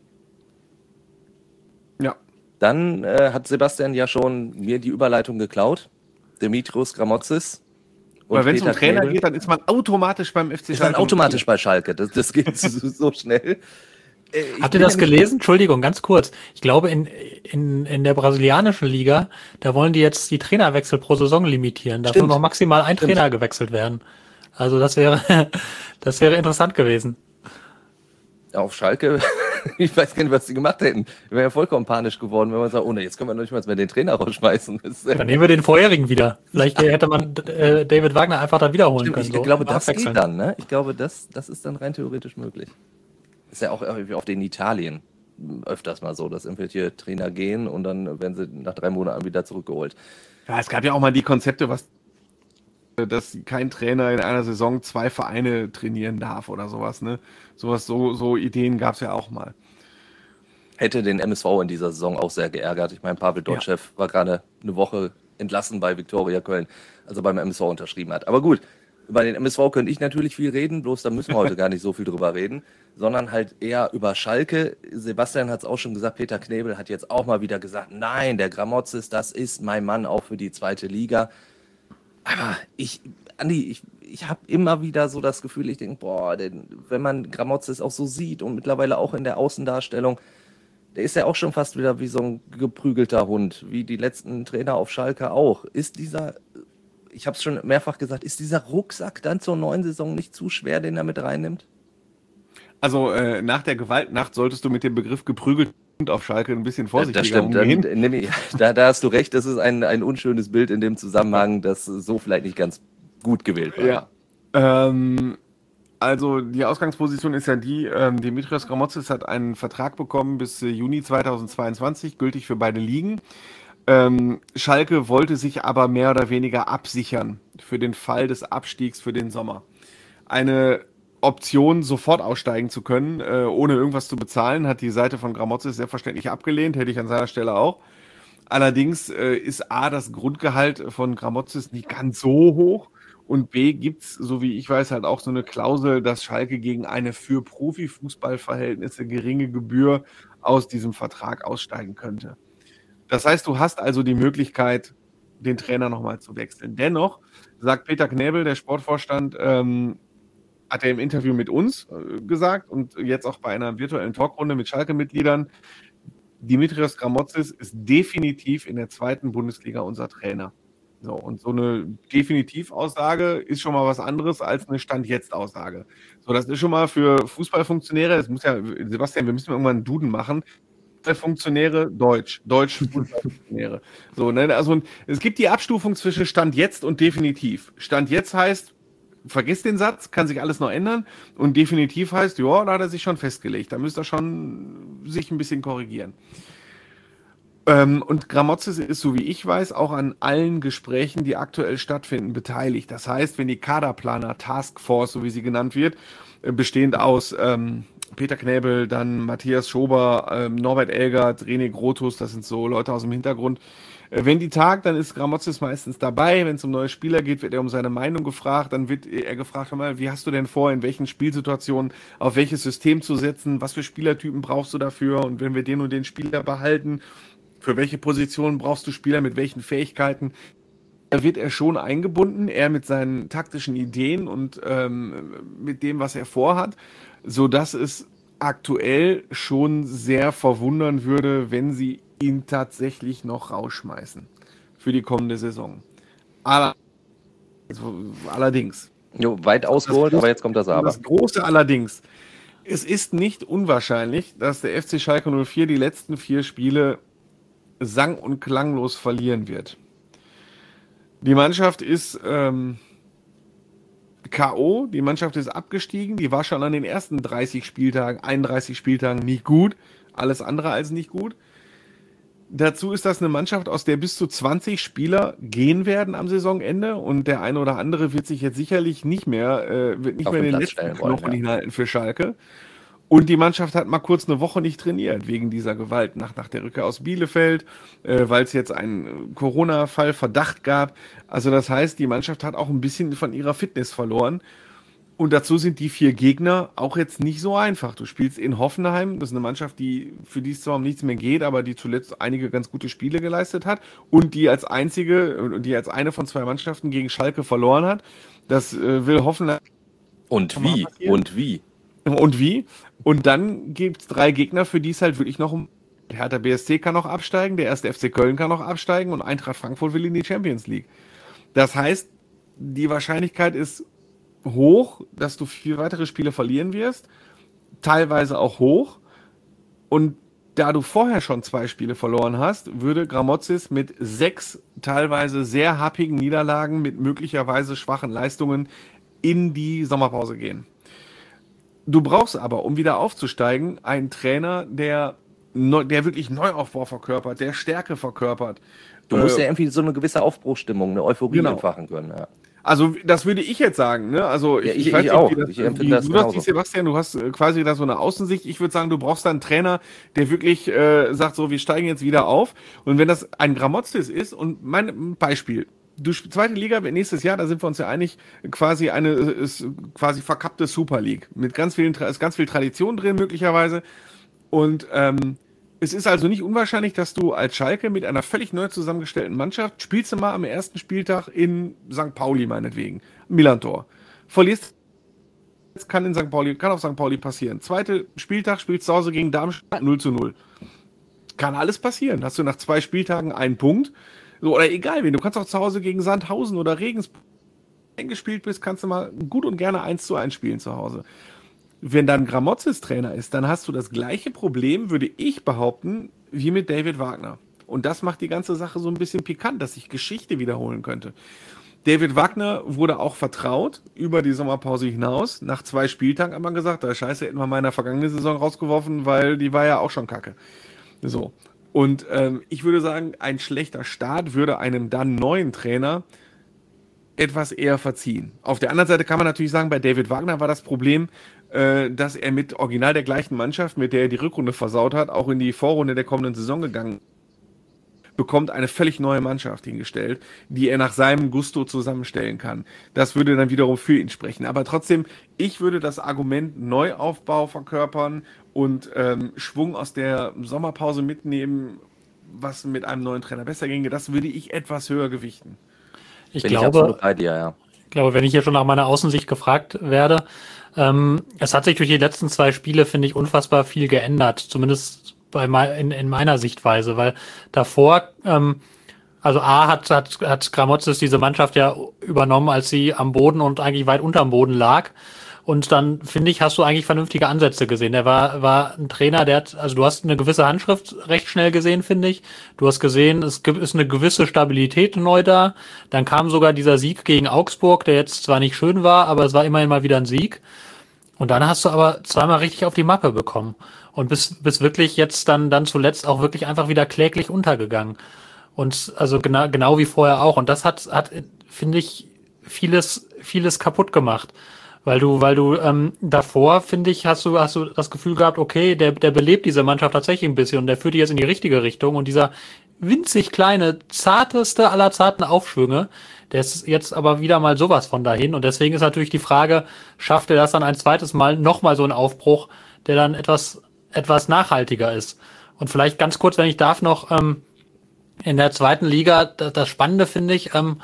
Ja. Dann äh, hat Sebastian ja schon mir die Überleitung geklaut. Dimitrios Gramotzis. Und Weil wenn es um Peter Trainer Knebel. geht, dann ist man automatisch beim F C Ist dann Schalke. automatisch bei Schalke. Das, das geht so, so schnell. Äh, Habt ihr das gelesen? Entschuldigung, ganz kurz. Ich glaube, in, in, in der brasilianischen Liga, da wollen die jetzt die Trainerwechsel pro Saison limitieren. Da soll noch maximal ein Stimmt. Trainer gewechselt werden. Also das wäre, das wäre interessant gewesen. Auf Schalke, ich weiß gar nicht, was sie gemacht hätten. Wir wären ja vollkommen panisch geworden, wenn man sagt, oh ne, jetzt können wir noch nicht mal mehr den Trainer rausschmeißen. Dann nehmen wir den vorherigen wieder. Vielleicht hätte man äh, David Wagner einfach da wiederholen Stimmt, können. Ich so. glaube, das geht dann, ne? Ich glaube, das, das ist dann rein theoretisch möglich. Ist ja auch irgendwie oft in Italien öfters mal so, dass irgendwelche Trainer gehen und dann werden sie nach drei Monaten wieder zurückgeholt. Ja, es gab ja auch mal die Konzepte, was dass kein Trainer in einer Saison zwei Vereine trainieren darf oder sowas, ne? Sowas, so, so Ideen gab es ja auch mal. Hätte den M S V in dieser Saison auch sehr geärgert. Ich meine, Pavel Dotschew ja. war gerade eine Woche entlassen bei Viktoria Köln, als er beim M S V unterschrieben hat. Aber gut, über den M S V könnte ich natürlich viel reden, bloß da müssen wir heute gar nicht so viel drüber reden, sondern halt eher über Schalke. Sebastian hat es auch schon gesagt, Peter Knebel hat jetzt auch mal wieder gesagt, nein, der Gramotzes, das ist mein Mann auch für die zweite Liga. Aber ich, Andi, ich, ich habe immer wieder so das Gefühl, ich denke, boah, denn, wenn man Gramotzes auch so sieht und mittlerweile auch in der Außendarstellung, der ist ja auch schon fast wieder wie so ein geprügelter Hund, wie die letzten Trainer auf Schalke auch. Ist dieser, ich habe es schon mehrfach gesagt, ist dieser Rucksack dann zur neuen Saison nicht zu schwer, den er mit reinnimmt? Also äh, nach der Gewaltnacht solltest du mit dem Begriff geprügelt auf Schalke ein bisschen vorsichtiger das stimmt, umgehen. Dann, dann, da, da hast du recht, das ist ein, ein unschönes Bild in dem Zusammenhang, das so vielleicht nicht ganz gut gewählt war. Ja. Ähm, also die Ausgangsposition ist ja die, ähm, Dimitrios Gramotzes hat einen Vertrag bekommen bis äh, Juni zweitausendzweiundzwanzig, gültig für beide Ligen. Ähm, Schalke wollte sich aber mehr oder weniger absichern für den Fall des Abstiegs für den Sommer. Eine Option, sofort aussteigen zu können, äh, ohne irgendwas zu bezahlen, hat die Seite von Gramotzes selbstverständlich abgelehnt, hätte ich an seiner Stelle auch. Allerdings äh, ist A, das Grundgehalt von Gramotzes nicht ganz so hoch und B, gibt's, so wie ich weiß, halt auch so eine Klausel, dass Schalke gegen eine für Profifußballverhältnisse geringe Gebühr aus diesem Vertrag aussteigen könnte. Das heißt, du hast also die Möglichkeit, den Trainer nochmal zu wechseln. Dennoch sagt Peter Knebel, der Sportvorstand, ähm, hat er im Interview mit uns äh, gesagt und jetzt auch bei einer virtuellen Talkrunde mit Schalke-Mitgliedern, Dimitrios Gramotzes ist definitiv in der zweiten Bundesliga unser Trainer. So, und so eine Definitivaussage ist schon mal was anderes als eine Stand-Jetzt-Aussage. So, das ist schon mal für Fußballfunktionäre, das muss ja, Sebastian, wir müssen irgendwann einen Duden machen, Funktionäre Deutsch, Deutsch Fußballfunktionäre. So, ne, also es gibt die Abstufung zwischen Stand Jetzt und Definitiv. Stand Jetzt heißt, vergiss den Satz, kann sich alles noch ändern. Und definitiv heißt, ja, da hat er sich schon festgelegt. Da müsste er schon sich ein bisschen korrigieren. Ähm, und Gramotzes ist, so wie ich weiß, auch an allen Gesprächen, die aktuell stattfinden, beteiligt. Das heißt, wenn die Kaderplaner Taskforce, so wie sie genannt wird, äh, bestehend aus ähm, Peter Knebel, dann Matthias Schober, ähm, Norbert Elgert, René Grothus, das sind so Leute aus dem Hintergrund. Wenn die tagt, dann ist Gramotzes meistens dabei. Wenn es um neue Spieler geht, wird er um seine Meinung gefragt. Dann wird er gefragt, hör mal, wie hast du denn vor, in welchen Spielsituationen auf welches System zu setzen? Was für Spielertypen brauchst du dafür? Und wenn wir den und den Spieler behalten, für welche Positionen brauchst du Spieler mit welchen Fähigkeiten? Da wird er schon eingebunden, er mit seinen taktischen Ideen und ähm, mit dem, was er vorhat, sodass es aktuell schon sehr verwundern würde, wenn sie ihn tatsächlich noch rausschmeißen für die kommende Saison. Aller, also, allerdings. Jo, weit ausgeholt, aber jetzt kommt das Aber. Das große Allerdings. Es ist nicht unwahrscheinlich, dass der F C Schalke null vier die letzten vier Spiele sang- und klanglos verlieren wird. Die Mannschaft ist ähm, K O, die Mannschaft ist abgestiegen, die war schon an den ersten dreißig Spieltagen, einunddreißig Spieltagen nicht gut, alles andere als nicht gut. Dazu ist das eine Mannschaft, aus der bis zu zwanzig Spieler gehen werden am Saisonende und der eine oder andere wird sich jetzt sicherlich nicht mehr, äh, wird nicht auf mehr den, den letzten wollen, Knochen ja. hinhalten für Schalke. Und die Mannschaft hat mal kurz eine Woche nicht trainiert wegen dieser Gewalt nach, nach der Rückkehr aus Bielefeld, äh, weil es jetzt einen Corona-Fall, Verdacht gab. Also das heißt, die Mannschaft hat auch ein bisschen von ihrer Fitness verloren. Und dazu sind die vier Gegner auch jetzt nicht so einfach. Du spielst in Hoffenheim, das ist eine Mannschaft, die für die es zwar um nichts mehr geht, aber die zuletzt einige ganz gute Spiele geleistet hat und die als einzige, die als eine von zwei Mannschaften gegen Schalke verloren hat. Das äh, will Hoffenheim. Und wie? Und wie? Und wie? Und dann gibt es drei Gegner, für die es halt wirklich noch um. Der Hertha B S C kann noch absteigen, der erste F C Köln kann noch absteigen und Eintracht Frankfurt will in die Champions League. Das heißt, die Wahrscheinlichkeit ist hoch, dass du vier weitere Spiele verlieren wirst, teilweise auch hoch. Und da du vorher schon zwei Spiele verloren hast, würde Gramotzis mit sechs teilweise sehr happigen Niederlagen mit möglicherweise schwachen Leistungen in die Sommerpause gehen. Du brauchst aber, um wieder aufzusteigen, einen Trainer, der, der wirklich Neuaufbau verkörpert, der Stärke verkörpert. Du musst äh, ja irgendwie so eine gewisse Aufbruchstimmung, eine Euphorie genau. entfachen können. Ja. Also das würde ich jetzt sagen, ne? Also ich, Ja, ich- ich weiß ich nicht, auch. wie das, Ich wie, empfinde das du das genauso. siehst, Sebastian, du hast äh, quasi da so eine Außensicht. Ich würde sagen, du brauchst da einen Trainer, der wirklich äh, sagt, so, wir steigen jetzt wieder auf. Und wenn das ein Gramotzis ist, und mein Beispiel, du spielst zweite Liga nächstes Jahr, da sind wir uns ja einig, quasi eine ist quasi verkappte Super League mit ganz vielen, ist ganz viel Tradition drin möglicherweise. Und ähm, es ist also nicht unwahrscheinlich, dass du als Schalke mit einer völlig neu zusammengestellten Mannschaft spielst du mal am ersten Spieltag in Sankt Pauli meinetwegen, Millantor. Verlierst, das kann in Sankt Pauli, kann auf Sankt Pauli passieren. Zweiter Spieltag spielst du zu Hause gegen Darmstadt null zu null. Kann alles passieren. Hast du nach zwei Spieltagen einen Punkt. So, oder egal wen, du kannst auch zu Hause gegen Sandhausen oder Regensburg eingespielt bist, kannst du mal gut und gerne eins zu eins spielen zu Hause. Wenn dann Gramotzis Trainer ist, dann hast du das gleiche Problem, würde ich behaupten, wie mit David Wagner. Und das macht die ganze Sache so ein bisschen pikant, dass sich Geschichte wiederholen könnte. David Wagner wurde auch vertraut über die Sommerpause hinaus. Nach zwei Spieltagen hat man gesagt, da Scheiße, hätten wir mal in der vergangenen Saison rausgeworfen, weil die war ja auch schon kacke. So. Und ähm, ich würde sagen, ein schlechter Start würde einem dann neuen Trainer etwas eher verziehen. Auf der anderen Seite kann man natürlich sagen, bei David Wagner war das Problem, äh, dass er mit original der gleichen Mannschaft, mit der er die Rückrunde versaut hat, auch in die Vorrunde der kommenden Saison gegangen, bekommt eine völlig neue Mannschaft hingestellt, die er nach seinem Gusto zusammenstellen kann. Das würde dann wiederum für ihn sprechen. Aber trotzdem, ich würde das Argument Neuaufbau verkörpern und ähm, Schwung aus der Sommerpause mitnehmen, was mit einem neuen Trainer besser ginge. Das würde ich etwas höher gewichten. Ich Bin ich glaube, absolut bei dir, ja. Ich glaube, wenn ich hier schon nach meiner Außensicht gefragt werde, ähm, es hat sich durch die letzten zwei Spiele, finde ich, unfassbar viel geändert. Zumindest bei me- in, in meiner Sichtweise, weil davor, ähm, also A hat, hat, hat Gramotzis diese Mannschaft ja übernommen, als sie am Boden und eigentlich weit unterm Boden lag. Und dann, finde ich, hast du eigentlich vernünftige Ansätze gesehen. Der war, war ein Trainer, der hat, also du hast eine gewisse Handschrift recht schnell gesehen, finde ich. Du hast gesehen, es gibt, ist eine gewisse Stabilität neu da. Dann kam sogar dieser Sieg gegen Augsburg, der jetzt zwar nicht schön war, aber es war immerhin mal wieder ein Sieg. Und dann hast du aber zweimal richtig auf die Mappe bekommen. Und bist, bist wirklich jetzt dann, dann zuletzt auch wirklich einfach wieder kläglich untergegangen. Und also genau, genau wie vorher auch. Und das hat, hat, finde ich, vieles, vieles kaputt gemacht. Weil du, weil du ähm, davor, finde ich, hast du, hast du das Gefühl gehabt, okay, der, der belebt diese Mannschaft tatsächlich ein bisschen und der führt die jetzt in die richtige Richtung. Und dieser winzig kleine, zarteste aller zarten Aufschwünge, der ist jetzt aber wieder mal sowas von dahin. Und deswegen ist natürlich die Frage, schafft er das dann ein zweites Mal nochmal so einen Aufbruch, der dann etwas, etwas nachhaltiger ist? Und vielleicht ganz kurz, wenn ich darf, noch ähm, in der zweiten Liga, das, das Spannende finde ich, ähm,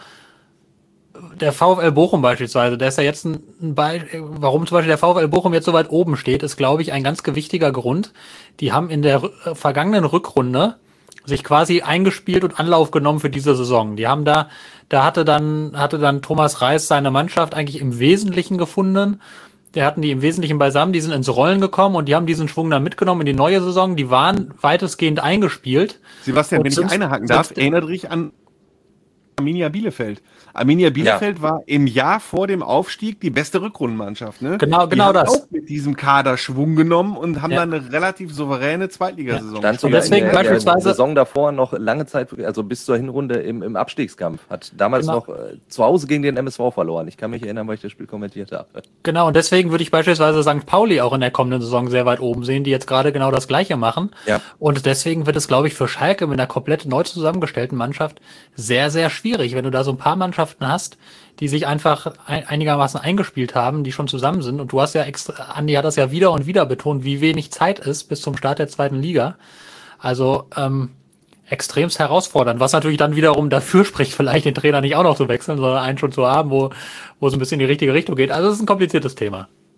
der VfL Bochum beispielsweise, der ist ja jetzt ein, ein Beispiel, warum zum Beispiel der VfL Bochum jetzt so weit oben steht, ist, glaube ich, ein ganz gewichtiger Grund. Die haben in der r- vergangenen Rückrunde sich quasi eingespielt und Anlauf genommen für diese Saison. Die haben da, da hatte dann, hatte dann Thomas Reis seine Mannschaft eigentlich im Wesentlichen gefunden. Der hatten die im Wesentlichen beisammen, die sind ins Rollen gekommen und die haben diesen Schwung dann mitgenommen in die neue Saison. Die waren weitestgehend eingespielt. Sebastian, Und wenn ich sind- einhaken darf, sind- erinnert dich an Arminia Bielefeld. Arminia Bielefeld ja. war im Jahr vor dem Aufstieg die beste Rückrundenmannschaft. Ne? Genau, die genau haben das. auch mit diesem Kader Schwung genommen und haben Ja. dann eine relativ souveräne Zweitligasaison Stand Und sogar deswegen in der, beispielsweise- der Saison davor noch lange Zeit, also bis zur Hinrunde im, im Abstiegskampf. Hat damals Genau. noch äh, zu Hause gegen den M S V verloren. Ich kann mich erinnern, weil ich das Spiel kommentiert habe. Genau, und deswegen würde ich beispielsweise Sankt Pauli auch in der kommenden Saison sehr weit oben sehen, die jetzt gerade genau das Gleiche machen. Ja. Und deswegen wird es, glaube ich, für Schalke mit einer komplett neu zusammengestellten Mannschaft sehr, sehr schwierig, wenn du da so ein paar Mannschaften hast, die sich einfach ein, einigermaßen eingespielt haben, die schon zusammen sind. Und du hast ja extra, Andi hat das ja wieder und wieder betont, wie wenig Zeit ist bis zum Start der zweiten Liga. Also ähm, extremst herausfordernd, was natürlich dann wiederum dafür spricht, vielleicht den Trainer nicht auch noch zu wechseln, sondern einen schon zu haben, wo, wo es ein bisschen in die richtige Richtung geht. Also es ist ein kompliziertes Thema.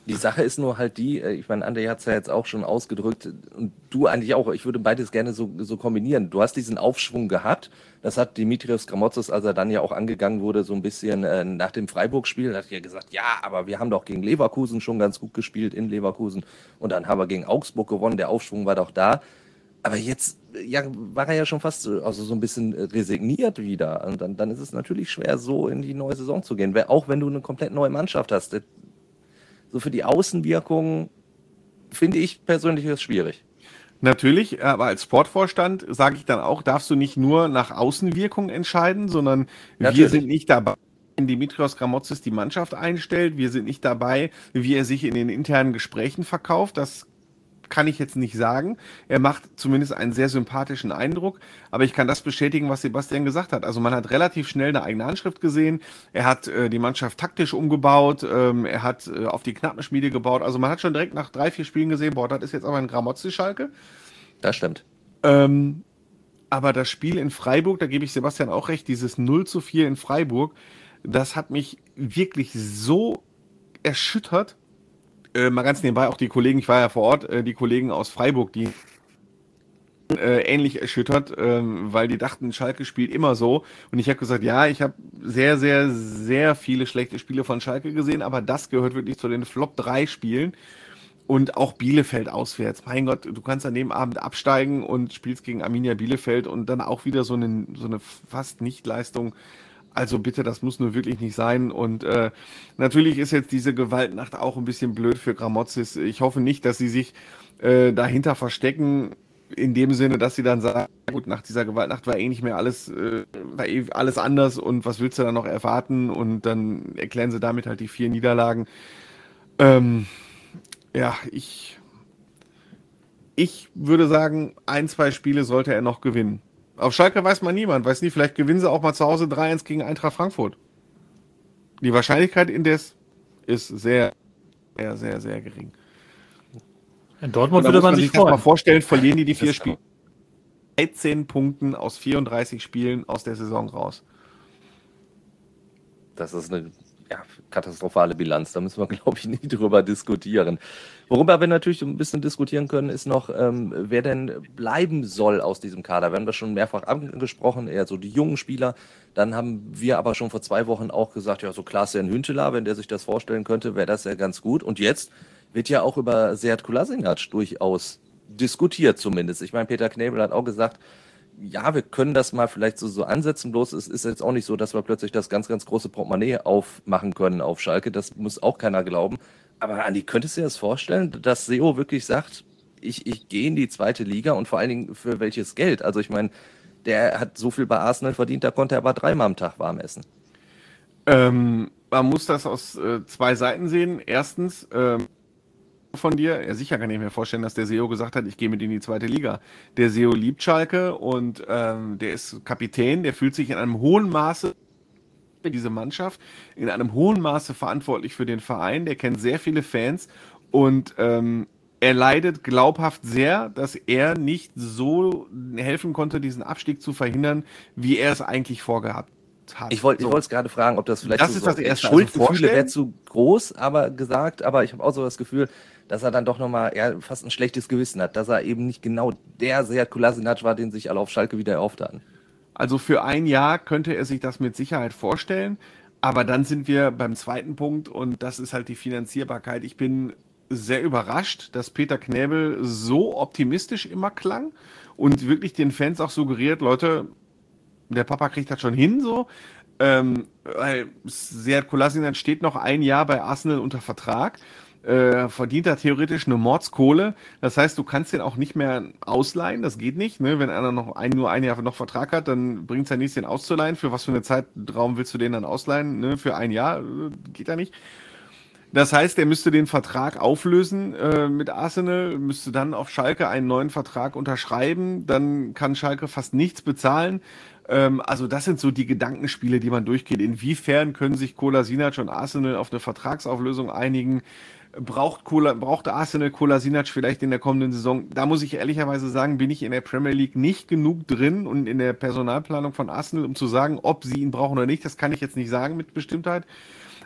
Die Sache ist nur halt die, ich meine, André hat es ja jetzt auch schon ausgedrückt und du eigentlich auch, ich würde beides gerne so, so kombinieren. Du hast diesen Aufschwung gehabt, das hat Dimitrios Gramotzis, als er dann ja auch angegangen wurde, so ein bisschen äh, nach dem Freiburg-Spiel, da hat er gesagt, ja, aber wir haben doch gegen Leverkusen schon ganz gut gespielt in Leverkusen und dann haben wir gegen Augsburg gewonnen, der Aufschwung war doch da. Aber jetzt ja, war er ja schon fast so, also so ein bisschen resigniert wieder und dann, dann ist es natürlich schwer, so in die neue Saison zu gehen, auch wenn du eine komplett neue Mannschaft hast. So für die Außenwirkung finde ich persönlich ist schwierig. Natürlich, aber als Sportvorstand sage ich dann auch, darfst du nicht nur nach Außenwirkung entscheiden, sondern Natürlich. wir sind nicht dabei, wenn Dimitrios Gramotzis die Mannschaft einstellt. Wir sind nicht dabei, wie er sich in den internen Gesprächen verkauft. Das kann ich jetzt nicht sagen. Er macht zumindest einen sehr sympathischen Eindruck, aber ich kann das bestätigen, was Sebastian gesagt hat. Also man hat relativ schnell eine eigene Handschrift gesehen, er hat äh, die Mannschaft taktisch umgebaut, ähm, er hat äh, auf die Knappenschmiede gebaut, also man hat schon direkt nach drei, vier Spielen gesehen, boah, das ist jetzt aber ein Gramotzis-Schalke. Das stimmt. Ähm, aber das Spiel in Freiburg, da gebe ich Sebastian auch recht, dieses null zu vier in Freiburg, das hat mich wirklich so erschüttert. Äh, mal ganz nebenbei, auch die Kollegen, ich war ja vor Ort, äh, die Kollegen aus Freiburg, die äh, ähnlich erschüttert, äh, weil die dachten, Schalke spielt immer so. Und ich habe gesagt, ja, ich habe sehr, sehr, sehr viele schlechte Spiele von Schalke gesehen, aber das gehört wirklich zu den Flop drei Spielen. Und auch Bielefeld auswärts. Mein Gott, du kannst an dem Abend absteigen und spielst gegen Arminia Bielefeld und dann auch wieder so eine, so eine fast Nicht-Leistung. Also bitte, das muss nur wirklich nicht sein. Und äh, natürlich ist jetzt diese Gewaltnacht auch ein bisschen blöd für Gramotzis. Ich hoffe nicht, dass sie sich äh, dahinter verstecken, in dem Sinne, dass sie dann sagen, gut, nach dieser Gewaltnacht war eh nicht mehr alles, äh, war eh alles anders und was willst du dann noch erwarten? Und dann erklären sie damit halt die vier Niederlagen. Ähm, ja, ich, ich würde sagen, ein, zwei Spiele sollte er noch gewinnen. Auf Schalke weiß man niemand, weiß nie, vielleicht gewinnen sie auch mal zu Hause drei eins gegen Eintracht Frankfurt. Die Wahrscheinlichkeit indes ist sehr, sehr, sehr, sehr gering. In Dortmund würde man sich freuen. Mal vorstellen, verlieren die die vier Spiele. dreizehn Punkten aus vierunddreißig Spielen aus der Saison raus. Das ist eine ja, katastrophale Bilanz. Da müssen wir, glaube ich, nicht drüber diskutieren. Worüber wir natürlich ein bisschen diskutieren können, ist noch, ähm, wer denn bleiben soll aus diesem Kader. Wir haben das schon mehrfach angesprochen, eher so die jungen Spieler. Dann haben wir aber schon vor zwei Wochen auch gesagt, ja, so Klaas-Jan Hünteler, wenn der sich das vorstellen könnte, wäre das ja ganz gut. Und jetzt wird ja auch über Sead Kolasinac durchaus diskutiert zumindest. Ich meine, Peter Knebel hat auch gesagt, ja, wir können das mal vielleicht so, so ansetzen, bloß es ist jetzt auch nicht so, dass wir plötzlich das ganz, ganz große Portemonnaie aufmachen können auf Schalke. Das muss auch keiner glauben. Aber Andi, könntest du dir das vorstellen, dass Seo wirklich sagt, ich, ich gehe in die zweite Liga und vor allen Dingen für welches Geld? Also ich meine, der hat so viel bei Arsenal verdient, da konnte er aber dreimal am Tag warm essen. Ähm, man muss das aus äh, zwei Seiten sehen. Erstens, ähm, von dir, er sicher kann ich mir vorstellen, dass der Seo gesagt hat, ich gehe mit in die zweite Liga. Der Seo liebt Schalke und ähm, der ist Kapitän, der fühlt sich in einem hohen Maße für diese Mannschaft, in einem hohen Maße verantwortlich für den Verein, der kennt sehr viele Fans und ähm, er leidet glaubhaft sehr, dass er nicht so helfen konnte, diesen Abstieg zu verhindern, wie er es eigentlich vorgehabt hat. Ich wollte so. es gerade fragen, ob das vielleicht das so, ist das so erste. Schuldgefühle wäre zu groß, aber gesagt, aber ich habe auch so das Gefühl, dass er dann doch nochmal ja, fast ein schlechtes Gewissen hat, dass er eben nicht genau der Sead Kolasinac war, den sich alle auf Schalke wieder erhofft hatten. Also für ein Jahr könnte er sich das mit Sicherheit vorstellen, aber dann sind wir beim zweiten Punkt und das ist halt die Finanzierbarkeit. Ich bin sehr überrascht, dass Peter Knebel so optimistisch immer klang und wirklich den Fans auch suggeriert, Leute, der Papa kriegt das schon hin so, ähm, weil Sead Kolasinac steht noch ein Jahr bei Arsenal unter Vertrag. Äh, verdient er theoretisch eine Mordskohle. Das heißt, du kannst den auch nicht mehr ausleihen. Das geht nicht. Ne? Wenn einer noch ein, nur ein Jahr noch Vertrag hat, dann bringt es ja nichts, den auszuleihen. Für was für eine Zeitraum willst du den dann ausleihen? Ne? Für ein Jahr? Geht ja nicht. Das heißt, er müsste den Vertrag auflösen äh, mit Arsenal, müsste dann auf Schalke einen neuen Vertrag unterschreiben. Dann kann Schalke fast nichts bezahlen. Ähm, also das sind so die Gedankenspiele, die man durchgeht. Inwiefern können sich Kolasinac und Arsenal auf eine Vertragsauflösung einigen? Braucht, Kola, braucht Arsenal Kolasinac vielleicht in der kommenden Saison? Da muss ich ehrlicherweise sagen, bin ich in der Premier League nicht genug drin und in der Personalplanung von Arsenal, um zu sagen, ob sie ihn brauchen oder nicht. Das kann ich jetzt nicht sagen mit Bestimmtheit.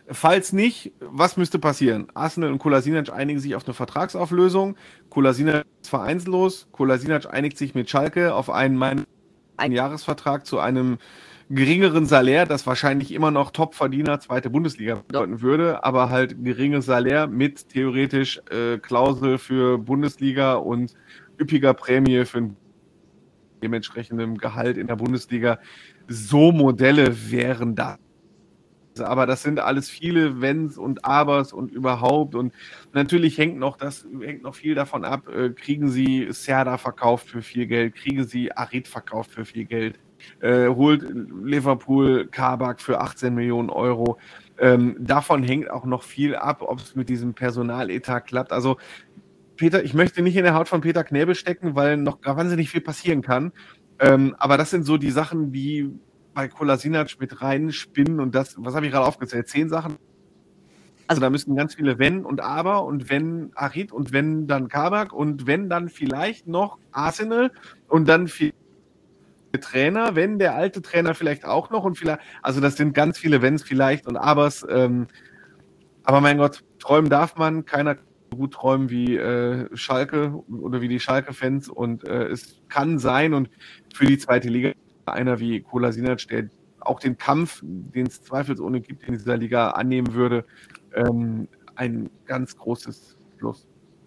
Falls nicht, was müsste passieren? Arsenal und Kolasinac einigen sich auf eine Vertragsauflösung. Kolasinac ist vereinslos. Kolasinac einigt sich mit Schalke auf einen, einen Jahresvertrag zu einem geringeren Salär, das wahrscheinlich immer noch Topverdiener zweite Bundesliga bedeuten würde, aber halt geringes Salär mit theoretisch äh, Klausel für Bundesliga und üppiger Prämie für ein dementsprechendem Gehalt in der Bundesliga. So Modelle wären da. Aber das sind alles viele Wenns und Abers und überhaupt. Und natürlich hängt noch das hängt noch viel davon ab. Äh, kriegen Sie Serda verkauft für viel Geld? Kriegen Sie Arid verkauft für viel Geld? Äh, holt Liverpool Kabak für achtzehn Millionen Euro? Ähm, davon hängt auch noch viel ab, ob es mit diesem Personaletat klappt. Also Peter, ich möchte nicht in der Haut von Peter Knäbel stecken, weil noch wahnsinnig viel passieren kann. Ähm, aber das sind so die Sachen, die bei Kolasinac mit reinspinnen und das, was habe ich gerade aufgezählt? Zehn Sachen. Also da müssen ganz viele Wenn und Aber und wenn Arid und wenn dann Kabak und wenn dann vielleicht noch Arsenal und dann viel Trainer, wenn der alte Trainer vielleicht auch noch und vielleicht, also das sind ganz viele Wenns vielleicht und Abers. Ähm, aber mein Gott, träumen darf man, keiner kann so gut träumen wie äh, Schalke oder wie die Schalke-Fans und äh, es kann sein und für die zweite Liga einer wie Kolasinac, der auch den Kampf, den es zweifelsohne gibt, in dieser Liga annehmen würde, ähm, ein ganz großes Plus.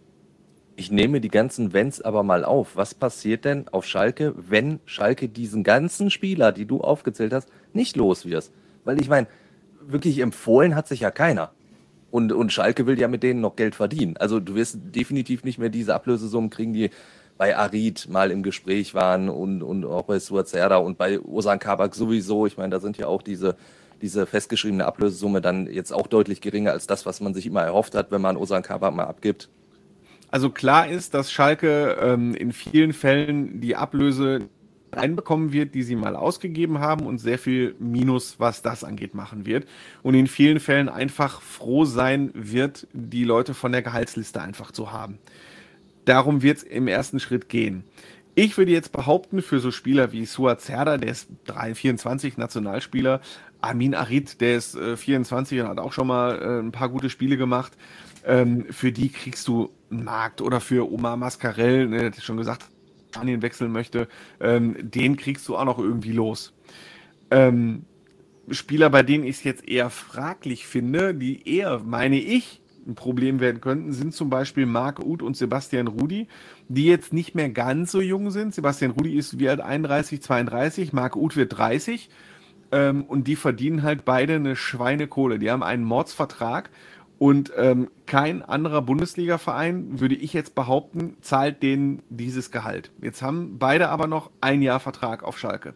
Ich nehme die ganzen Wenns aber mal auf. Was passiert denn auf Schalke, wenn Schalke diesen ganzen Spieler, die du aufgezählt hast, nicht los wirst? Weil ich meine, wirklich empfohlen hat sich ja keiner. Und, und Schalke will ja mit denen noch Geld verdienen. Also du wirst definitiv nicht mehr diese Ablösesummen kriegen, die bei Arid mal im Gespräch waren und, und auch bei Suat Serdar und bei Ozan Kabak sowieso. Ich meine, da sind ja auch diese, diese festgeschriebene Ablösesumme dann jetzt auch deutlich geringer als das, was man sich immer erhofft hat, wenn man Ozan Kabak mal abgibt. Also klar ist, dass Schalke ähm, in vielen Fällen die Ablöse reinbekommen wird, die sie mal ausgegeben haben und sehr viel Minus, was das angeht, machen wird. Und in vielen Fällen einfach froh sein wird, die Leute von der Gehaltsliste einfach zu haben. Darum wird es im ersten Schritt gehen. Ich würde jetzt behaupten, für so Spieler wie Suat Serdar, der ist vierundzwanzig, Nationalspieler, Amin Arid, der ist äh, vierundzwanzig und hat auch schon mal äh, ein paar gute Spiele gemacht, ähm, für die kriegst du einen Markt. Oder für Omar Mascarell, ne, der hat schon gesagt, Spanien wechseln möchte, ähm, den kriegst du auch noch irgendwie los. Ähm, Spieler, bei denen ich es jetzt eher fraglich finde, die eher, meine ich, ein Problem werden könnten, sind zum Beispiel Marc Uth und Sebastian Rudy, die jetzt nicht mehr ganz so jung sind. Sebastian Rudy ist wie alt, einunddreißig, zweiunddreißig, Marc Uth wird dreißig ähm, und die verdienen halt beide eine Schweinekohle. Die haben einen Mordsvertrag und ähm, kein anderer Bundesliga-Verein, würde ich jetzt behaupten, zahlt denen dieses Gehalt. Jetzt haben beide aber noch ein Jahr Vertrag auf Schalke.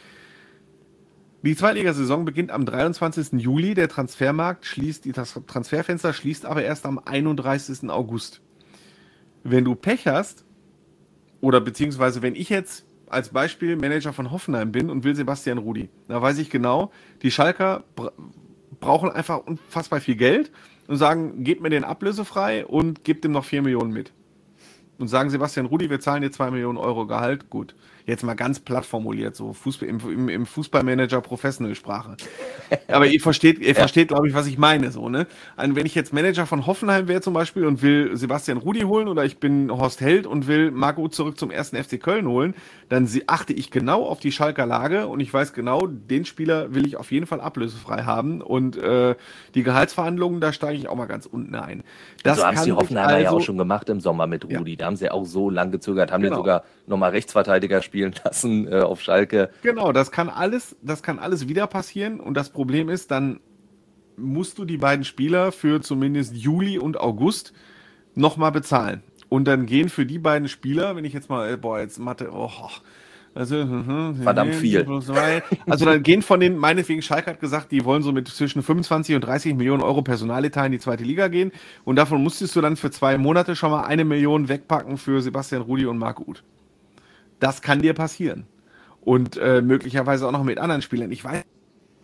Die Zweitligasaison beginnt am dreiundzwanzigsten Juli, der Transfermarkt schließt, das Transferfenster schließt aber erst am einunddreißigsten August. Wenn du Pech hast, oder beziehungsweise wenn ich jetzt als Beispiel Manager von Hoffenheim bin und will Sebastian Rudy, da weiß ich genau, die Schalker bra- brauchen einfach unfassbar viel Geld und sagen, gebt mir den ablösefrei und gebt ihm noch vier Millionen mit. Und sagen Sebastian Rudy, wir zahlen dir zwei Millionen Euro Gehalt, gut. Jetzt mal ganz platt formuliert, so Fußball, im, im, im Fußballmanager Professional-Sprache. Aber ihr versteht, ihr ja. versteht, glaube ich, was ich meine, so, ne? Also, wenn ich jetzt Manager von Hoffenheim wäre zum Beispiel und will Sebastian Rudy holen oder ich bin Horst Held und will Marc Uth zurück zum ersten F C Köln holen, dann achte ich genau auf die Schalker Lage und ich weiß genau, den Spieler will ich auf jeden Fall ablösefrei haben und äh, die Gehaltsverhandlungen, da steige ich auch mal ganz unten ein. Das so haben es die Hoffenheimer also, ja auch schon gemacht im Sommer mit Rudi. Ja. Da haben sie auch so lang gezögert, haben genau. den sogar nochmal Rechtsverteidiger spielen lassen äh, auf Schalke. Genau, das kann alles, das kann alles wieder passieren und das Problem ist, dann musst du die beiden Spieler für zumindest Juli und August nochmal bezahlen. Und dann gehen für die beiden Spieler, wenn ich jetzt mal, boah, jetzt Mathe, oh, also, verdammt viel. Also dann gehen von den, meinetwegen, Schalke hat gesagt, die wollen so mit zwischen fünfundzwanzig und dreißig Millionen Euro Personaletat in die zweite Liga gehen und davon musstest du dann für zwei Monate schon mal eine Million wegpacken für Sebastian Rudy und Marc Uth. Das kann dir passieren. Und äh, möglicherweise auch noch mit anderen Spielern. Ich weiß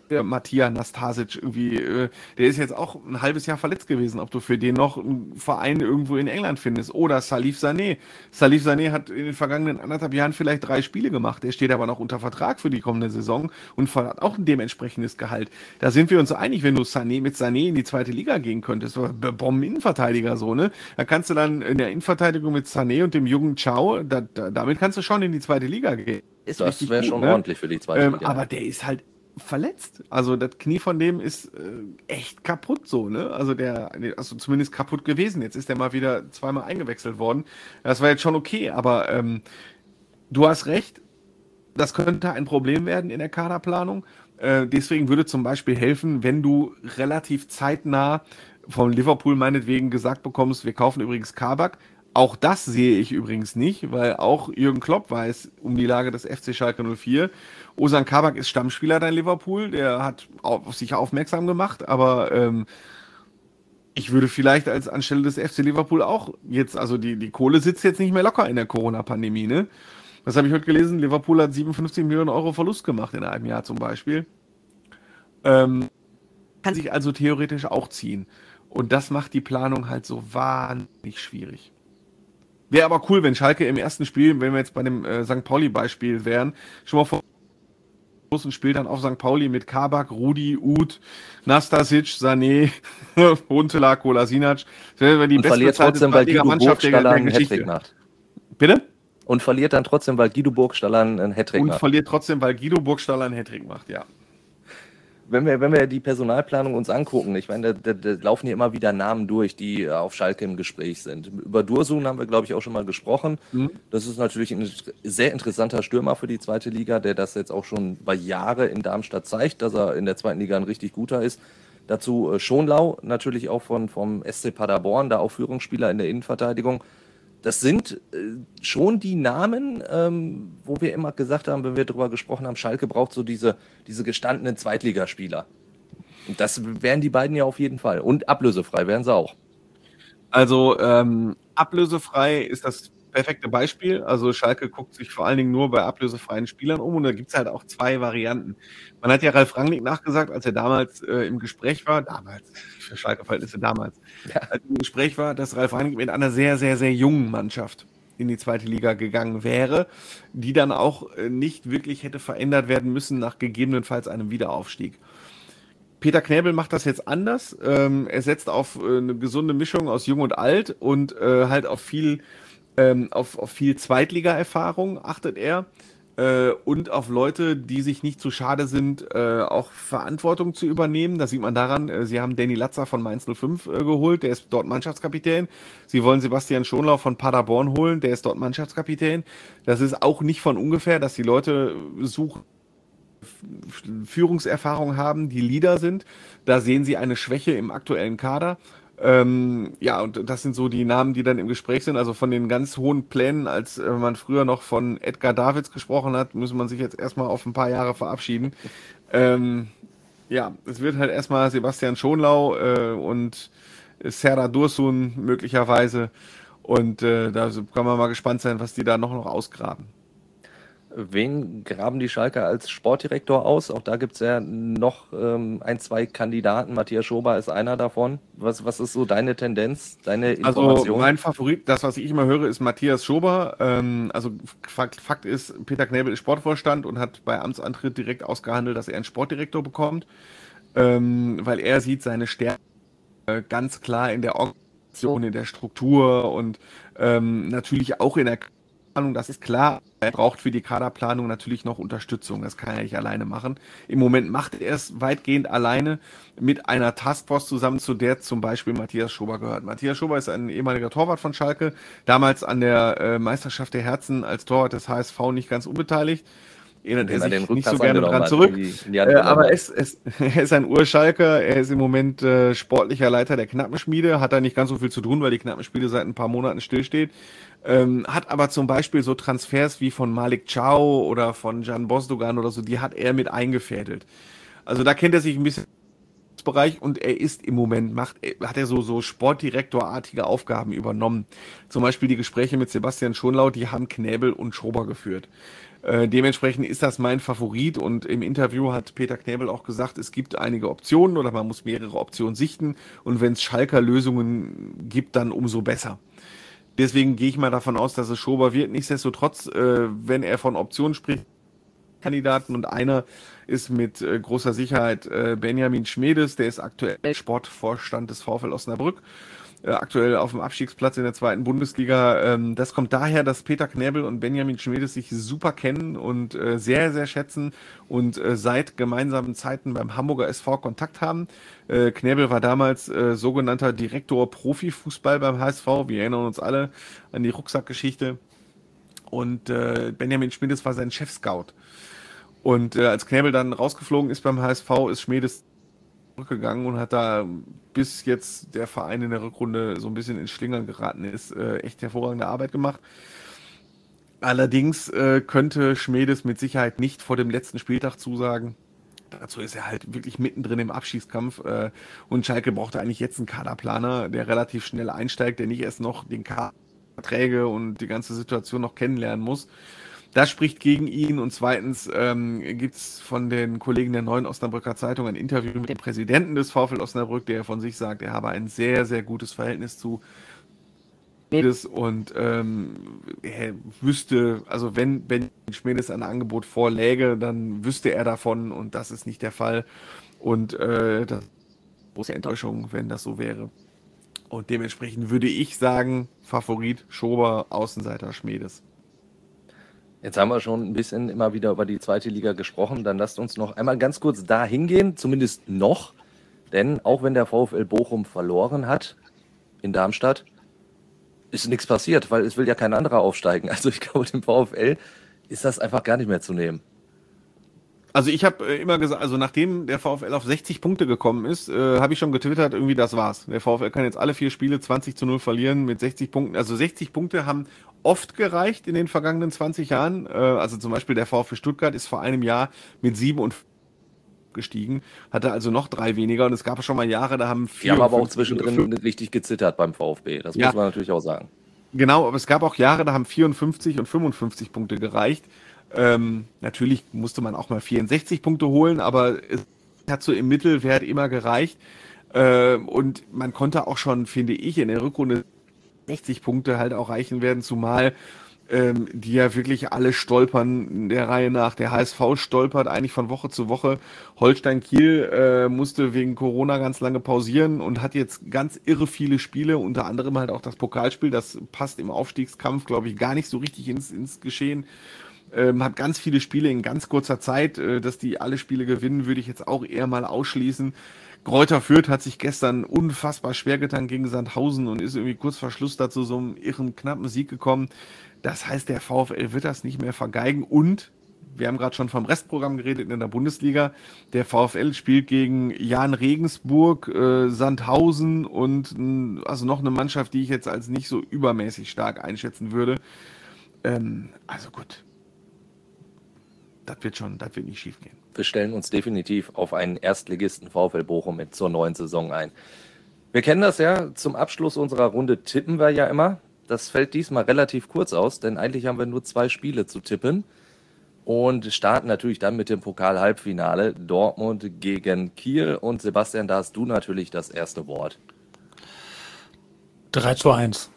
der Matija Nastasic irgendwie, äh, der ist jetzt auch ein halbes Jahr verletzt gewesen, ob du für den noch einen Verein irgendwo in England findest. Oder Salif Sané. Salif Sané hat in den vergangenen anderthalb Jahren vielleicht drei Spiele gemacht. Der steht aber noch unter Vertrag für die kommende Saison und hat auch ein dementsprechendes Gehalt. Da sind wir uns einig, wenn du Sané mit Sané in die zweite Liga gehen könntest. Bomben-Innenverteidiger so, ne? Da kannst du dann in der Innenverteidigung mit Sané und dem jungen Chao, da, da, damit kannst du schon in die zweite Liga gehen. Ist das wäre schon ne? ordentlich für die zweite ähm, Liga. Aber der ist halt verletzt. Also das Knie von dem ist äh, echt kaputt so, ne? Also der, also zumindest kaputt gewesen. Jetzt ist der mal wieder zweimal eingewechselt worden. Das war jetzt schon okay, aber ähm, du hast recht, das könnte ein Problem werden in der Kaderplanung. Äh, deswegen würde zum Beispiel helfen, wenn du relativ zeitnah von Liverpool meinetwegen gesagt bekommst, wir kaufen übrigens Kabak. Auch das sehe ich übrigens nicht, weil auch Jürgen Klopp weiß um die Lage des F C Schalke null vier. Ozan Kabak ist Stammspieler da in Liverpool, der hat auf sich aufmerksam gemacht, aber ähm, ich würde vielleicht als anstelle des F C Liverpool auch jetzt, also die, die Kohle sitzt jetzt nicht mehr locker in der Corona-Pandemie, ne? Was habe ich heute gelesen? Liverpool hat siebenundfünfzig Millionen Euro Verlust gemacht in einem Jahr zum Beispiel. Ähm, kann sich also theoretisch auch ziehen. Und das macht die Planung halt so wahnsinnig schwierig. Wäre aber cool, wenn Schalke im ersten Spiel, wenn wir jetzt bei dem äh, Sankt Pauli-Beispiel wären, schon mal vor großen Spiel dann auf Sankt Pauli mit Kabak, Rudi, Uth, Nastasic, Sané, Huntelaar, Kolasinac. Das wäre die und beste verliert trotzdem, weil Guido Burgstaller einen Hattrick macht. Bitte? Und verliert dann trotzdem, weil Guido Burgstaller einen Hattrick macht. Und verliert trotzdem, weil Guido Burgstaller einen Hattrick macht, ja. Wenn wir, wenn wir die Personalplanung uns angucken, ich meine, da, da, da laufen hier immer wieder Namen durch, die auf Schalke im Gespräch sind. Über Dursun haben wir, glaube ich, auch schon mal gesprochen. Mhm. Das ist natürlich ein sehr interessanter Stürmer für die zweite Liga, der das jetzt auch schon bei Jahren in Darmstadt zeigt, dass er in der zweiten Liga ein richtig guter ist. Dazu äh, Schonlau, natürlich auch von, vom S C Paderborn, da auch Führungsspieler in der Innenverteidigung. Das sind äh, schon die Namen, ähm, wo wir immer gesagt haben, wenn wir darüber gesprochen haben, Schalke braucht so diese, diese gestandenen Zweitligaspieler. Und das wären die beiden ja auf jeden Fall. Und ablösefrei wären sie auch. Also ähm, ablösefrei ist das perfekte Beispiel. Also Schalke guckt sich vor allen Dingen nur bei ablösefreien Spielern um und da gibt es halt auch zwei Varianten. Man hat ja Ralf Rangnick nachgesagt, als er damals äh, im Gespräch war, damals, für Schalke-Verhältnisse damals, ja. als er im Gespräch war, dass Ralf Rangnick mit einer sehr, sehr, sehr jungen Mannschaft in die zweite Liga gegangen wäre, die dann auch äh, nicht wirklich hätte verändert werden müssen nach gegebenenfalls einem Wiederaufstieg. Peter Knäbel macht das jetzt anders. Ähm, er setzt auf äh, eine gesunde Mischung aus Jung und Alt und äh, halt auf viel ähm, auf, auf viel Zweitliga-Erfahrung achtet er äh, und auf Leute, die sich nicht zu schade sind, äh, auch Verantwortung zu übernehmen. Das sieht man daran, äh, sie haben Danny Latzer von Mainz null fünf äh, geholt, der ist dort Mannschaftskapitän. Sie wollen Sebastian Schonlau von Paderborn holen, der ist dort Mannschaftskapitän. Das ist auch nicht von ungefähr, dass die Leute suchen, Führungserfahrung haben, die Leader sind. Da sehen sie eine Schwäche im aktuellen Kader. Ähm, ja, und das sind so die Namen, die dann im Gespräch sind. Also von den ganz hohen Plänen, als äh, man früher noch von Edgar Davids gesprochen hat, muss man sich jetzt erstmal auf ein paar Jahre verabschieden. Ähm, ja, es wird halt erstmal Sebastian Schonlau äh, und Serdar Dursun möglicherweise. Und äh, da kann man mal gespannt sein, was die da noch, noch ausgraben. Wen graben die Schalker als Sportdirektor aus? Auch da gibt es ja noch ähm, ein, zwei Kandidaten. Matthias Schober ist einer davon. Was, was ist so deine Tendenz, deine Information? Also mein Favorit, das, was ich immer höre, ist Matthias Schober. Ähm, also Fakt, Fakt ist, Peter Knäbel ist Sportvorstand und hat bei Amtsantritt direkt ausgehandelt, dass er einen Sportdirektor bekommt, ähm, weil er sieht seine Stärke äh, ganz klar in der Organisation, in der Struktur und ähm, natürlich auch in der das ist klar, er braucht für die Kaderplanung natürlich noch Unterstützung, das kann er nicht alleine machen. Im Moment macht er es weitgehend alleine mit einer Taskforce zusammen, zu der zum Beispiel Matthias Schober gehört. Matthias Schober ist ein ehemaliger Torwart von Schalke, damals an der äh, Meisterschaft der Herzen als Torwart des H S V nicht ganz unbeteiligt. Erinnert er sich nicht so gerne dran zurück, äh, aber es, es, er ist ein Urschalker, er ist im Moment äh, sportlicher Leiter der Knappenschmiede, hat da nicht ganz so viel zu tun, weil die Knappenschmiede seit ein paar Monaten stillsteht. Ähm, hat aber zum Beispiel so Transfers wie von Malik Chow oder von Jan Bosdogan oder so, die hat er mit eingefädelt. Also da kennt er sich ein bisschen Bereich und er ist im Moment, macht, hat er so, so Sportdirektorartige Aufgaben übernommen. Zum Beispiel die Gespräche mit Sebastian Schonlau, die haben Knäbel und Schober geführt. Äh, dementsprechend ist das mein Favorit und im Interview hat Peter Knäbel auch gesagt, es gibt einige Optionen oder man muss mehrere Optionen sichten und wenn es Schalker Lösungen gibt, dann umso besser. Deswegen gehe ich mal davon aus, dass es Schober wird. Nichtsdestotrotz, äh, wenn er von Optionen spricht, Kandidaten und einer ist mit äh, großer Sicherheit äh, Benjamin Schmedes, der ist aktuell Sportvorstand des VfL Osnabrück, äh, aktuell auf dem Abstiegsplatz in der zweiten Bundesliga. Ähm, das kommt daher, dass Peter Knäbel und Benjamin Schmedes sich super kennen und äh, sehr, sehr schätzen und äh, seit gemeinsamen Zeiten beim Hamburger S V Kontakt haben. Äh, Knäbel war damals äh, sogenannter Direktor Profifußball beim H S V. Wir erinnern uns alle an die Rucksackgeschichte. Und äh, Benjamin Schmedes war sein Chef-Scout. Und äh, als Knäbel dann rausgeflogen ist beim H S V, ist Schmedes zurückgegangen und hat da, bis jetzt der Verein in der Rückrunde so ein bisschen ins Schlingern geraten ist, äh, echt hervorragende Arbeit gemacht. Allerdings äh, könnte Schmedes mit Sicherheit nicht vor dem letzten Spieltag zusagen. Dazu ist er halt wirklich mittendrin im Abschießkampf äh, und Schalke brauchte eigentlich jetzt einen Kaderplaner, der relativ schnell einsteigt, der nicht erst noch den Kader Verträge und die ganze Situation noch kennenlernen muss. Das spricht gegen ihn und zweitens ähm, gibt es von den Kollegen der Neuen Osnabrücker Zeitung ein Interview mit dem Präsidenten des VfL Osnabrück, der von sich sagt, er habe ein sehr, sehr gutes Verhältnis zu Schmedes und ähm, er wüsste, also wenn Ben Schmedes ein Angebot vorläge, dann wüsste er davon und das ist nicht der Fall und äh, das ist eine große Enttäuschung, wenn das so wäre. Und dementsprechend würde ich sagen, Favorit Schober, Außenseiter Schmedes. Jetzt haben wir schon ein bisschen immer wieder über die zweite Liga gesprochen. Dann lasst uns noch einmal ganz kurz da hingehen, zumindest noch. Denn auch wenn der VfL Bochum verloren hat in Darmstadt, ist nichts passiert, weil es will ja kein anderer aufsteigen. Also ich glaube, dem VfL ist das einfach gar nicht mehr zu nehmen. Also ich habe äh, immer gesagt, also nachdem der VfL auf sechzig Punkte gekommen ist, äh, habe ich schon getwittert, irgendwie das war's. Der VfL kann jetzt alle vier Spiele zwanzig zu null verlieren mit sechzig Punkten. Also sechzig Punkte haben oft gereicht in den vergangenen zwanzig Jahren. Äh, also zum Beispiel der VfL Stuttgart ist vor einem Jahr mit sieben und gestiegen, hatte also noch drei weniger und es gab schon mal Jahre, da haben vier. Die haben aber auch zwischendrin richtig gezittert beim VfB, das ja. muss man natürlich auch sagen. Genau, aber es gab auch Jahre, da haben vierundfünfzig und fünfundfünfzig Punkte gereicht. Ähm, natürlich musste man auch mal vierundsechzig Punkte holen, aber es hat so im Mittelwert immer gereicht. Ähm, und man konnte auch schon, finde ich, in der Rückrunde sechzig Punkte halt auch reichen werden, zumal ähm, die ja wirklich alle stolpern in der Reihe nach. Der H S V stolpert eigentlich von Woche zu Woche. Holstein Kiel äh, musste wegen Corona ganz lange pausieren und hat jetzt ganz irre viele Spiele, unter anderem halt auch das Pokalspiel. Das passt im Aufstiegskampf, glaube ich, gar nicht so richtig ins, ins Geschehen. Ähm, hat ganz viele Spiele in ganz kurzer Zeit, äh, dass die alle Spiele gewinnen, würde ich jetzt auch eher mal ausschließen. Greuther Fürth hat sich gestern unfassbar schwer getan gegen Sandhausen und ist irgendwie kurz vor Schluss dazu so einem irren knappen Sieg gekommen. Das heißt, der VfL wird das nicht mehr vergeigen und wir haben gerade schon vom Restprogramm geredet in der Bundesliga. Der VfL spielt gegen Jahn Regensburg, äh, Sandhausen und äh, also noch eine Mannschaft, die ich jetzt als nicht so übermäßig stark einschätzen würde. Ähm, also gut. Das wird schon, das wird nicht schief gehen. Wir stellen uns definitiv auf einen Erstligisten VfL Bochum mit zur neuen Saison ein. Wir kennen das ja, zum Abschluss unserer Runde tippen wir ja immer. Das fällt diesmal relativ kurz aus, denn eigentlich haben wir nur zwei Spiele zu tippen. Und starten natürlich dann mit dem Pokal-Halbfinale Dortmund gegen Kiel. Und Sebastian, da hast du natürlich das erste Wort. drei zu eins.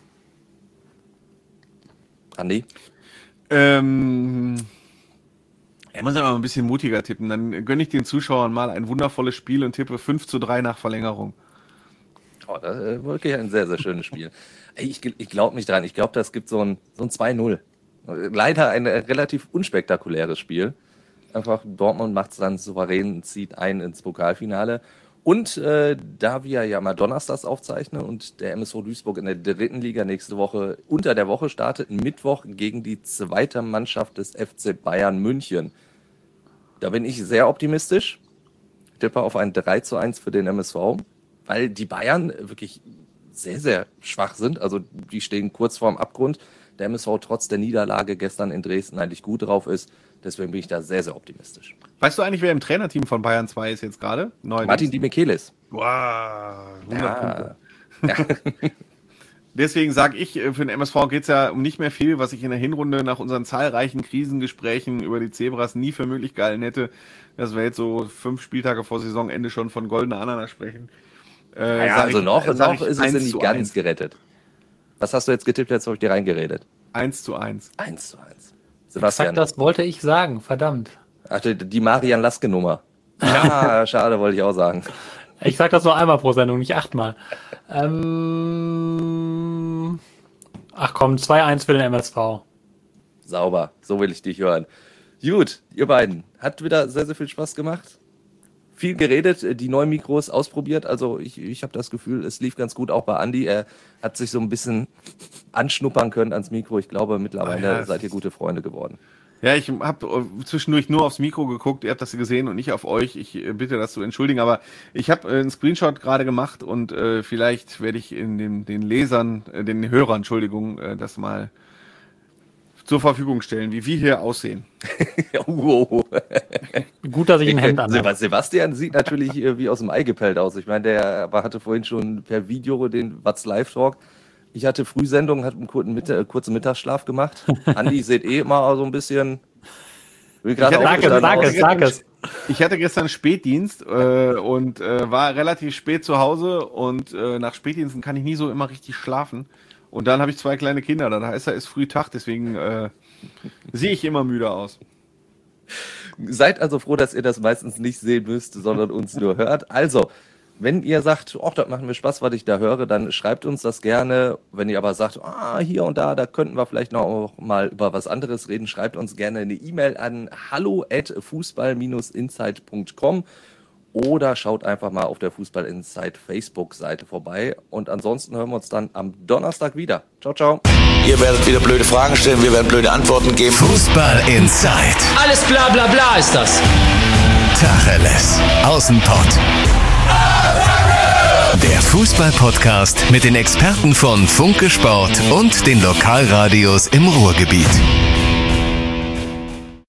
Andi? Ähm... Er muss aber ein bisschen mutiger tippen. Dann gönne ich den Zuschauern mal ein wundervolles Spiel und tippe fünf zu drei nach Verlängerung. Oh, das ist wirklich ein sehr, sehr schönes Spiel. Ich, ich glaube nicht dran. Ich glaube, das gibt so ein, so ein zwei null. Leider ein relativ unspektakuläres Spiel. Einfach Dortmund macht es dann souverän, zieht ein ins Pokalfinale. Und äh, da wir ja mal donnerstags aufzeichnen und der M S V Duisburg in der dritten Liga nächste Woche unter der Woche startet, Mittwoch gegen die zweite Mannschaft des F C Bayern München. Da bin ich sehr optimistisch. Ich tippe auf ein drei zu eins für den M S V, weil die Bayern wirklich sehr, sehr schwach sind. Also die stehen kurz vorm Abgrund. Der M S V trotz der Niederlage gestern in Dresden eigentlich gut drauf ist. Deswegen bin ich da sehr, sehr optimistisch. Weißt du eigentlich, wer im Trainerteam von Bayern zwei ist jetzt gerade? Martin Demichelis. Wow, hundert Ja. Punkte. Ja. Deswegen sage ich, für den M S V geht es ja um nicht mehr viel, was ich in der Hinrunde nach unseren zahlreichen Krisengesprächen über die Zebras nie für möglich gehalten hätte, dass wir jetzt so fünf Spieltage vor Saisonende schon von goldener Ananas sprechen. Äh, Ja, sag also ich- noch, sag noch ich ist es eins nicht zu ganz eins. gerettet. Was hast du jetzt getippt? Jetzt habe ich dir reingeredet. eins zu eins. Eins zu eins. Exakt Sebastian. das wollte ich sagen, verdammt. Ach, die, die Marian Laske-Nummer. Ja, schade, wollte ich auch sagen. Ich sag das nur einmal pro Sendung, nicht achtmal. Ähm, ach komm, zwei eins für den M S V. Sauber, so will ich dich hören. Gut, ihr beiden. Hat wieder sehr, sehr viel Spaß gemacht. Viel geredet, die neuen Mikros ausprobiert. Also ich, ich habe das Gefühl, es lief ganz gut auch bei Andi. Er hat sich so ein bisschen anschnuppern können ans Mikro. Ich glaube, mittlerweile Ah ja, seid ihr gute Freunde geworden. Ja, ich habe zwischendurch nur aufs Mikro geguckt, ihr habt das gesehen und nicht auf euch. Ich äh, bitte das zu entschuldigen, aber ich habe äh, einen Screenshot gerade gemacht und äh, vielleicht werde ich in den, den Lesern, äh, den Hörern, Entschuldigung, äh, das mal zur Verfügung stellen, wie wir hier aussehen. Wow. Gut, dass ich ein Hemd an Seb- Sebastian sieht natürlich äh, wie aus dem Ei gepellt aus. Ich meine, der aber hatte vorhin schon per Video den What's Live Talk. Ich hatte Frühsendung, hatte einen kurzen, Mittag, kurzen Mittagsschlaf gemacht. Andi seht eh immer so ein bisschen. Will gerade Ich hatte- aufgestanden Sag es, aus. sag es. Ich hatte gestern Spätdienst äh, und äh, war relativ spät zu Hause und äh, nach Spätdiensten kann ich nie so immer richtig schlafen. Und dann habe ich zwei kleine Kinder, da heißt er, ist früh Tag, deswegen äh, sehe ich immer müde aus. Seid also froh, dass ihr das meistens nicht sehen müsst, sondern uns nur hört. Also, wenn ihr sagt, ach, das macht mir Spaß, was ich da höre, dann schreibt uns das gerne. Wenn ihr aber sagt, ah, hier und da, da könnten wir vielleicht noch auch mal über was anderes reden, schreibt uns gerne eine E-Mail an hallo at fußball Bindestrich insight punkt com oder schaut einfach mal auf der Fußball Insight Facebook-Seite vorbei. Und ansonsten hören wir uns dann am Donnerstag wieder. Ciao, ciao. Ihr werdet wieder blöde Fragen stellen, wir werden blöde Antworten geben. Fußball Inside. Alles bla bla bla ist das. Tacheles. Außenpott. Der Fußball-Podcast mit den Experten von Funke Sport und den Lokalradios im Ruhrgebiet.